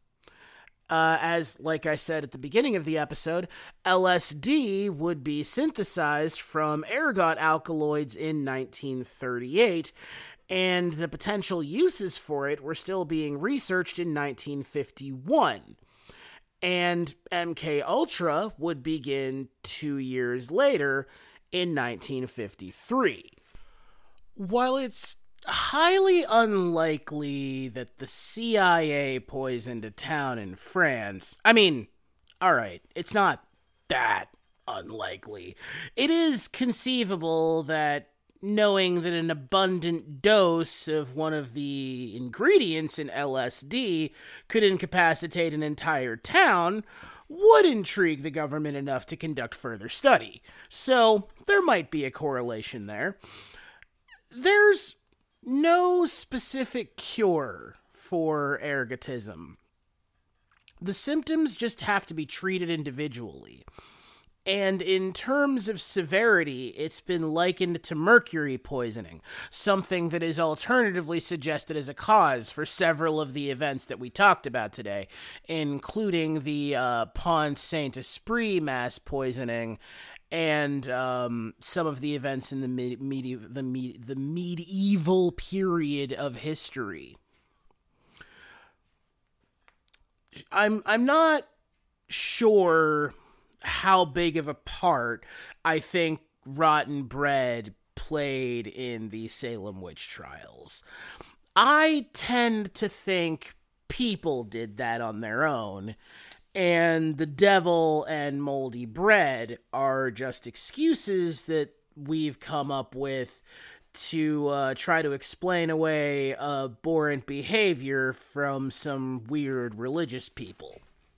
As, like I said at the beginning of the episode, LSD would be synthesized from ergot alkaloids in 1938, and the potential uses for it were still being researched in 1951. And MK Ultra would begin 2 years later in 1953. While it's highly unlikely that the CIA poisoned a town in France, I mean, alright, it's not that unlikely. It is conceivable that knowing that an abundant dose of one of the ingredients in LSD could incapacitate an entire town would intrigue the government enough to conduct further study. So there might be a correlation there. There's no specific cure for ergotism. The symptoms just have to be treated individually. And in terms of severity, it's been likened to mercury poisoning, something that is alternatively suggested as a cause for several of the events that we talked about today, including the Pont-Saint-Esprit mass poisoning and some of the events in the medieval period of history. I'm not sure how big of a part I think rotten bread played in the Salem witch trials. I tend to think people did that on their own, and the devil and moldy bread are just excuses that we've come up with to try to explain away abhorrent behavior from some weird religious people.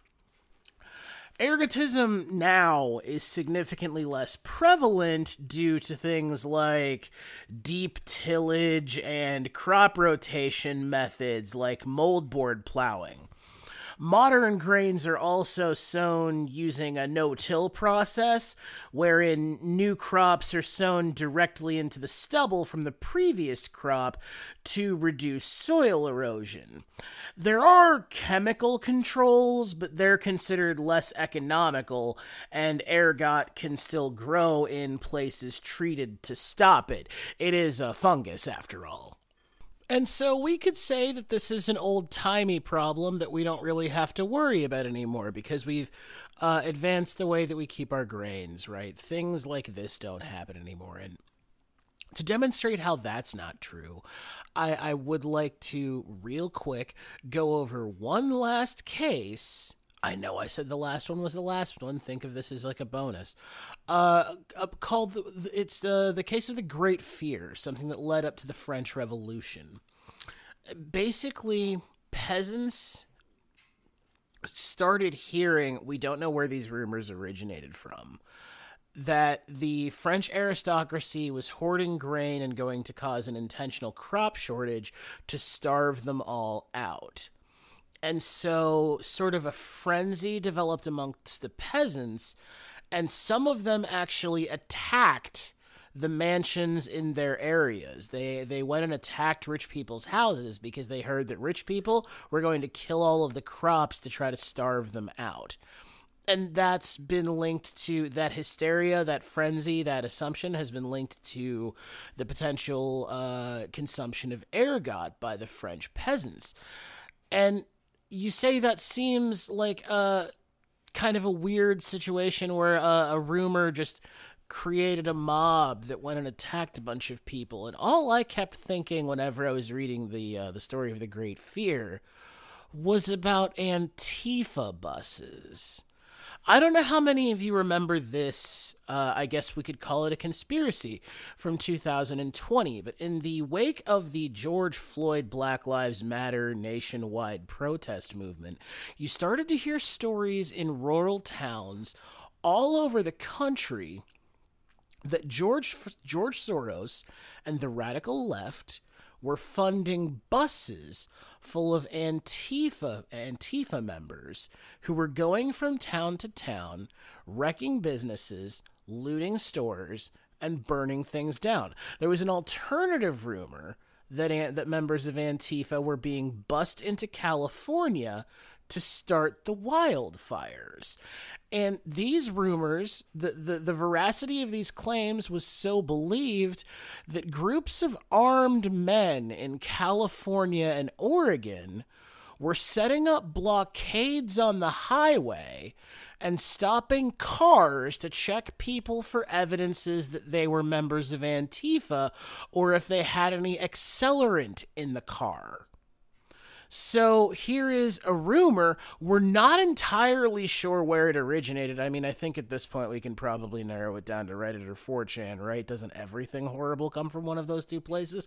Ergotism now is significantly less prevalent due to things like deep tillage and crop rotation methods like moldboard plowing. Modern grains are also sown using a no-till process, wherein new crops are sown directly into the stubble from the previous crop to reduce soil erosion. There are chemical controls, but they're considered less economical, and ergot can still grow in places treated to stop it. It is a fungus, after all. And so we could say that this is an old-timey problem that we don't really have to worry about anymore because we've advanced the way that we keep our grains, right? Things like this don't happen anymore. And to demonstrate how that's not true, I would like to, real quick, go over one last case. I know I said the last one was the last one. Think of this as like a bonus. Called it's the case of the Great Fear, something that led up to the French Revolution. Basically, peasants started hearing, we don't know where these rumors originated from, that the French aristocracy was hoarding grain and going to cause an intentional crop shortage to starve them all out. And so sort of a frenzy developed amongst the peasants, and some of them actually attacked the mansions in their areas. They went and attacked rich people's houses because they heard that rich people were going to kill all of the crops to try to starve them out. And that's been linked to that hysteria, that frenzy, that assumption has been linked to the potential consumption of ergot by the French peasants. And you say that seems like a kind of a weird situation where a rumor just created a mob that went and attacked a bunch of people. And all I kept thinking whenever I was reading the story of the Great Fear was about Antifa buses. I don't know how many of you remember this, I guess we could call it a conspiracy, from 2020, but in the wake of the George Floyd Black Lives Matter nationwide protest movement, you started to hear stories in rural towns all over the country that George Soros and the radical left were funding buses full of Antifa members who were going from town to town, wrecking businesses, looting stores, and burning things down. There was an alternative rumor that members of Antifa were being bussed into California to start the wildfires. And these rumors, the veracity of these claims was so believed that groups of armed men in California and Oregon were setting up blockades on the highway and stopping cars to check people for evidences that they were members of Antifa or if they had any accelerant in the car. So here is a rumor. We're not entirely sure where it originated. I mean, I think at this point we can probably narrow it down to Reddit or 4chan, right? Doesn't everything horrible come from one of those two places?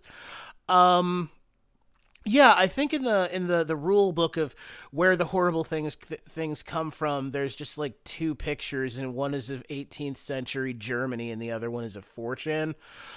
Yeah, I think in the rule book of where the horrible things come from, there's just like two pictures, and one is of 18th century Germany and the other one is of 4chan.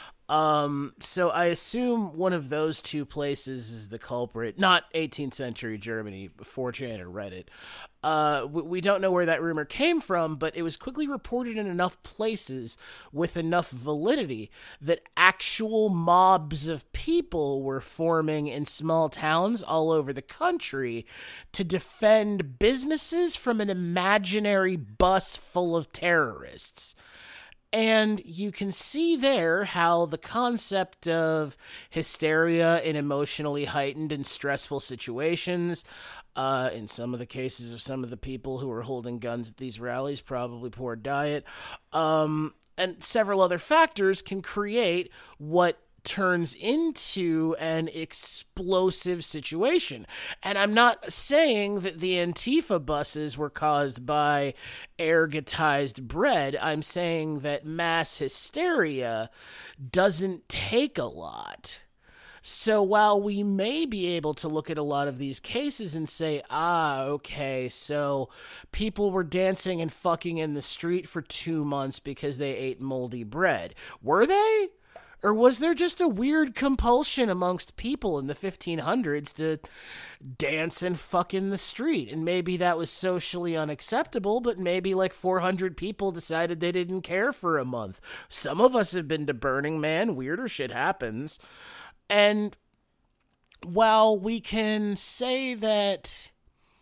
So I assume one of those two places is the culprit, not 18th century Germany, 4chan or Reddit. We don't know where that rumor came from, but it was quickly reported in enough places with enough validity that actual mobs of people were forming in small towns all over the country to defend businesses from an imaginary bus full of terrorists. And you can see there how the concept of hysteria in emotionally heightened and stressful situations, in some of the cases of some of the people who were holding guns at these rallies, probably poor diet, and several other factors can create what turns into an explosive situation. And I'm not saying that the Antifa buses were caused by ergotized bread. I'm saying that mass hysteria doesn't take a lot. So while we may be able to look at a lot of these cases and say, okay, so people were dancing and fucking in the street for 2 months because they ate moldy bread. Were they? Or was there just a weird compulsion amongst people in the 1500s to dance and fuck in the street? And maybe that was socially unacceptable, but maybe like 400 people decided they didn't care for a month. Some of us have been to Burning Man. Weirder shit happens. And while we can say that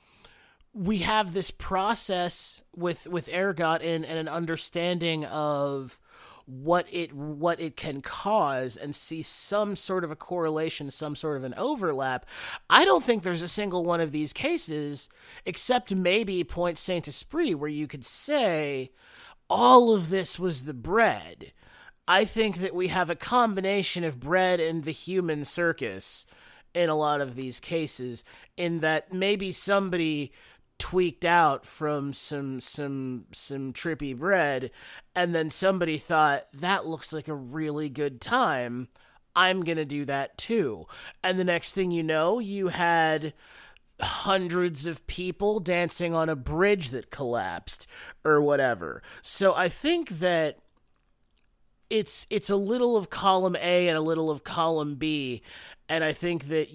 we have this process with ergot and an understanding of what it can cause and see some sort of a correlation, some sort of an overlap, I don't think there's a single one of these cases, except maybe Point Saint-Esprit, where you could say all of this was the bread. I think that we have a combination of bread and the human circus in a lot of these cases, in that maybe somebody tweaked out from some trippy bread, and then somebody thought, that looks like a really good time, I'm gonna do that too. And the next thing you know, you had hundreds of people dancing on a bridge that collapsed or whatever. So I think that it's a little of column A and a little of column B, and I think that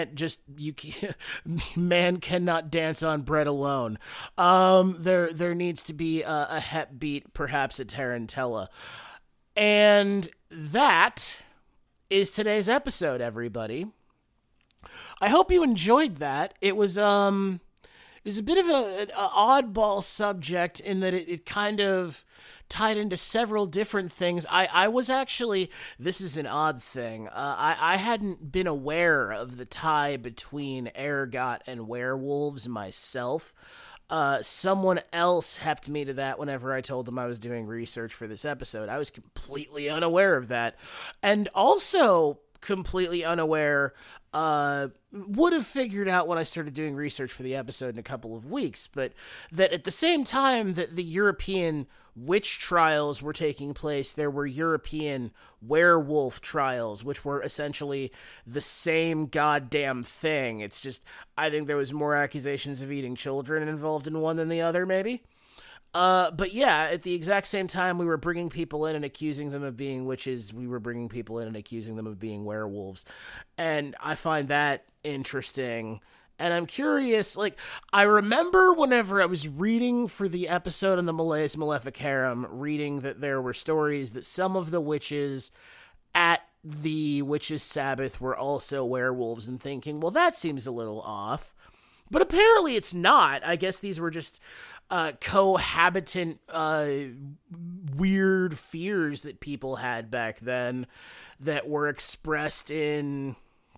man cannot dance on bread alone. There needs to be a hep beat, perhaps a tarantella. And that is today's episode, everybody. I hope you enjoyed that. It was a bit of an oddball subject in that it kind of tied into several different things. I was actually, this is an odd thing, I hadn't been aware of the tie between ergot and werewolves myself. Someone else helped me to that whenever I told them I was doing research for this episode. I was completely unaware of that. And also completely unaware, would have figured out when I started doing research for the episode in a couple of weeks, but that at the same time that the European witch trials were taking place, there were European werewolf trials, which were essentially the same goddamn thing. It's just, I think there was more accusations of eating children involved in one than the other, maybe. But yeah, at the exact same time we were bringing people in and accusing them of being witches, we were bringing people in and accusing them of being werewolves. And I find that interesting. And I'm curious, like, I remember whenever I was reading for the episode on the Malays Malefic Harem, reading that there were stories that some of the witches at the Witches' Sabbath were also werewolves, and thinking, well, that seems a little off. But apparently it's not. I guess these were just cohabitant weird fears that people had back then that were expressed in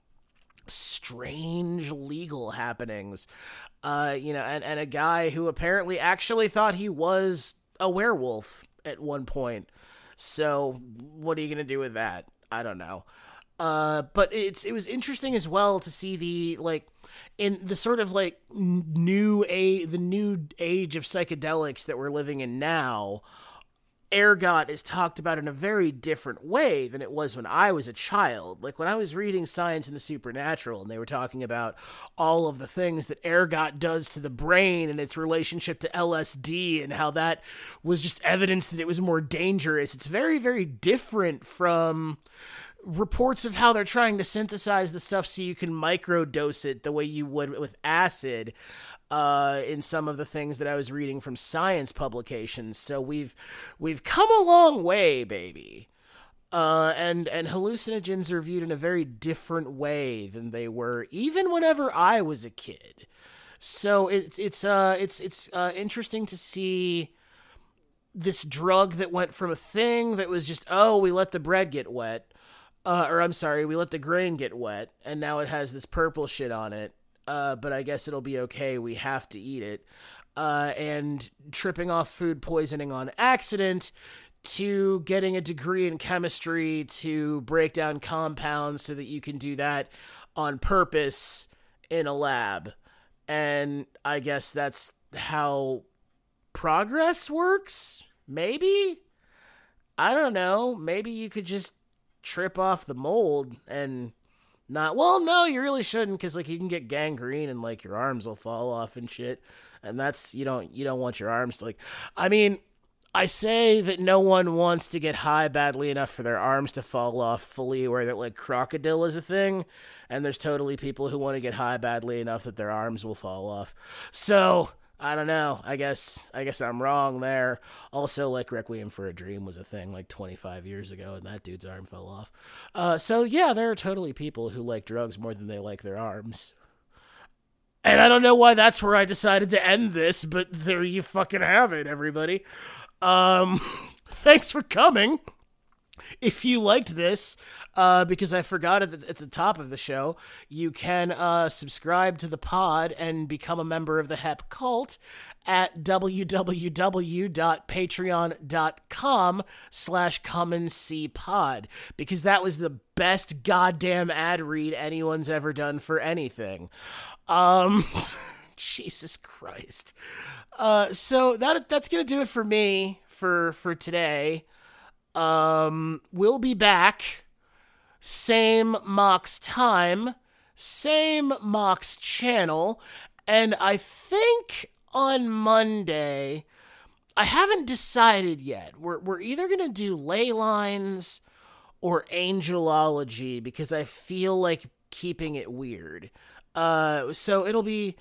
strange legal happenings. And a guy who apparently actually thought he was a werewolf at one point. So what are you going to do with that? I don't know. But it was interesting as well to see the, like, in the sort of like the new age of psychedelics that we're living in now, ergot is talked about in a very different way than it was when I was a child. Like when I was reading Science and the Supernatural and they were talking about all of the things that ergot does to the brain and its relationship to LSD and how that was just evidence that it was more dangerous. It's very, very different from reports of how they're trying to synthesize the stuff so you can microdose it the way you would with acid in some of the things that I was reading from science publications. So we've come a long way, baby. And hallucinogens are viewed in a very different way than they were even whenever I was a kid. So it's interesting to see this drug that went from a thing that was just, oh, we let the bread get wet. We let the grain get wet, and now it has this purple shit on it, but I guess it'll be okay, we have to eat it, and tripping off food poisoning on accident, to getting a degree in chemistry to break down compounds so that you can do that on purpose in a lab. And I guess that's how progress works? Maybe? I don't know. Maybe you could just trip off the mold and not, well, no, you really shouldn't, because like you can get gangrene and like your arms will fall off and shit, and that's, you don't want your arms to, like, I mean, I say that no one wants to get high badly enough for their arms to fall off, fully aware that like crocodile is a thing, and there's totally people who want to get high badly enough that their arms will fall off. So I don't know. I guess I'm wrong there. Also, like, Requiem for a Dream was a thing like 25 years ago, and that dude's arm fell off. So yeah, there are totally people who like drugs more than they like their arms. And I don't know why that's where I decided to end this, but there you fucking have it, everybody. Thanks for coming. If you liked this, because I forgot at the top of the show, you can subscribe to the pod and become a member of the Hep Cult at www.patreon.com/comeandseepod, because that was the best goddamn ad read anyone's ever done for anything. Jesus Christ. So that's gonna do it for me for today. We'll be back. Same Mox time, same Mox channel, and I think on Monday, I haven't decided yet. We're either gonna do ley lines or angelology, because I feel like keeping it weird. So it'll be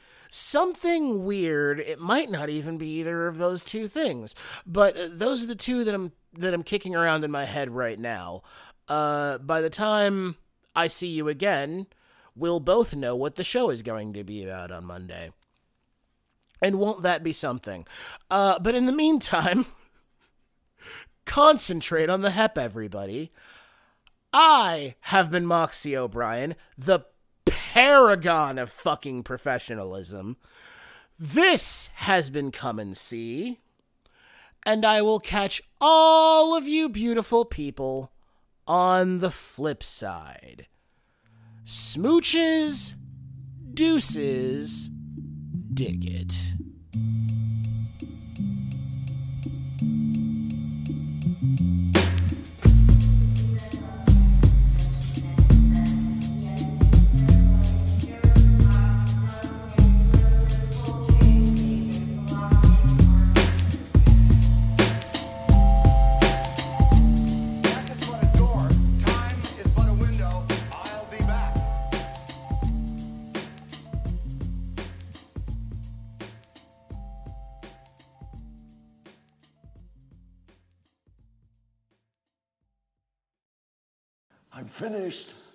something weird. It might not even be either of those two things, but those are the two that I'm kicking around in my head right now. By the time I see you again, we'll both know what the show is going to be about on Monday. And won't that be something? But in the meantime, concentrate on the HEP, everybody. I have been Moxie O'Brien, the paragon of fucking professionalism. This has been Come and See, and I will catch all of you beautiful people on the flip side. Smooches, deuces, dig it. I'm finished.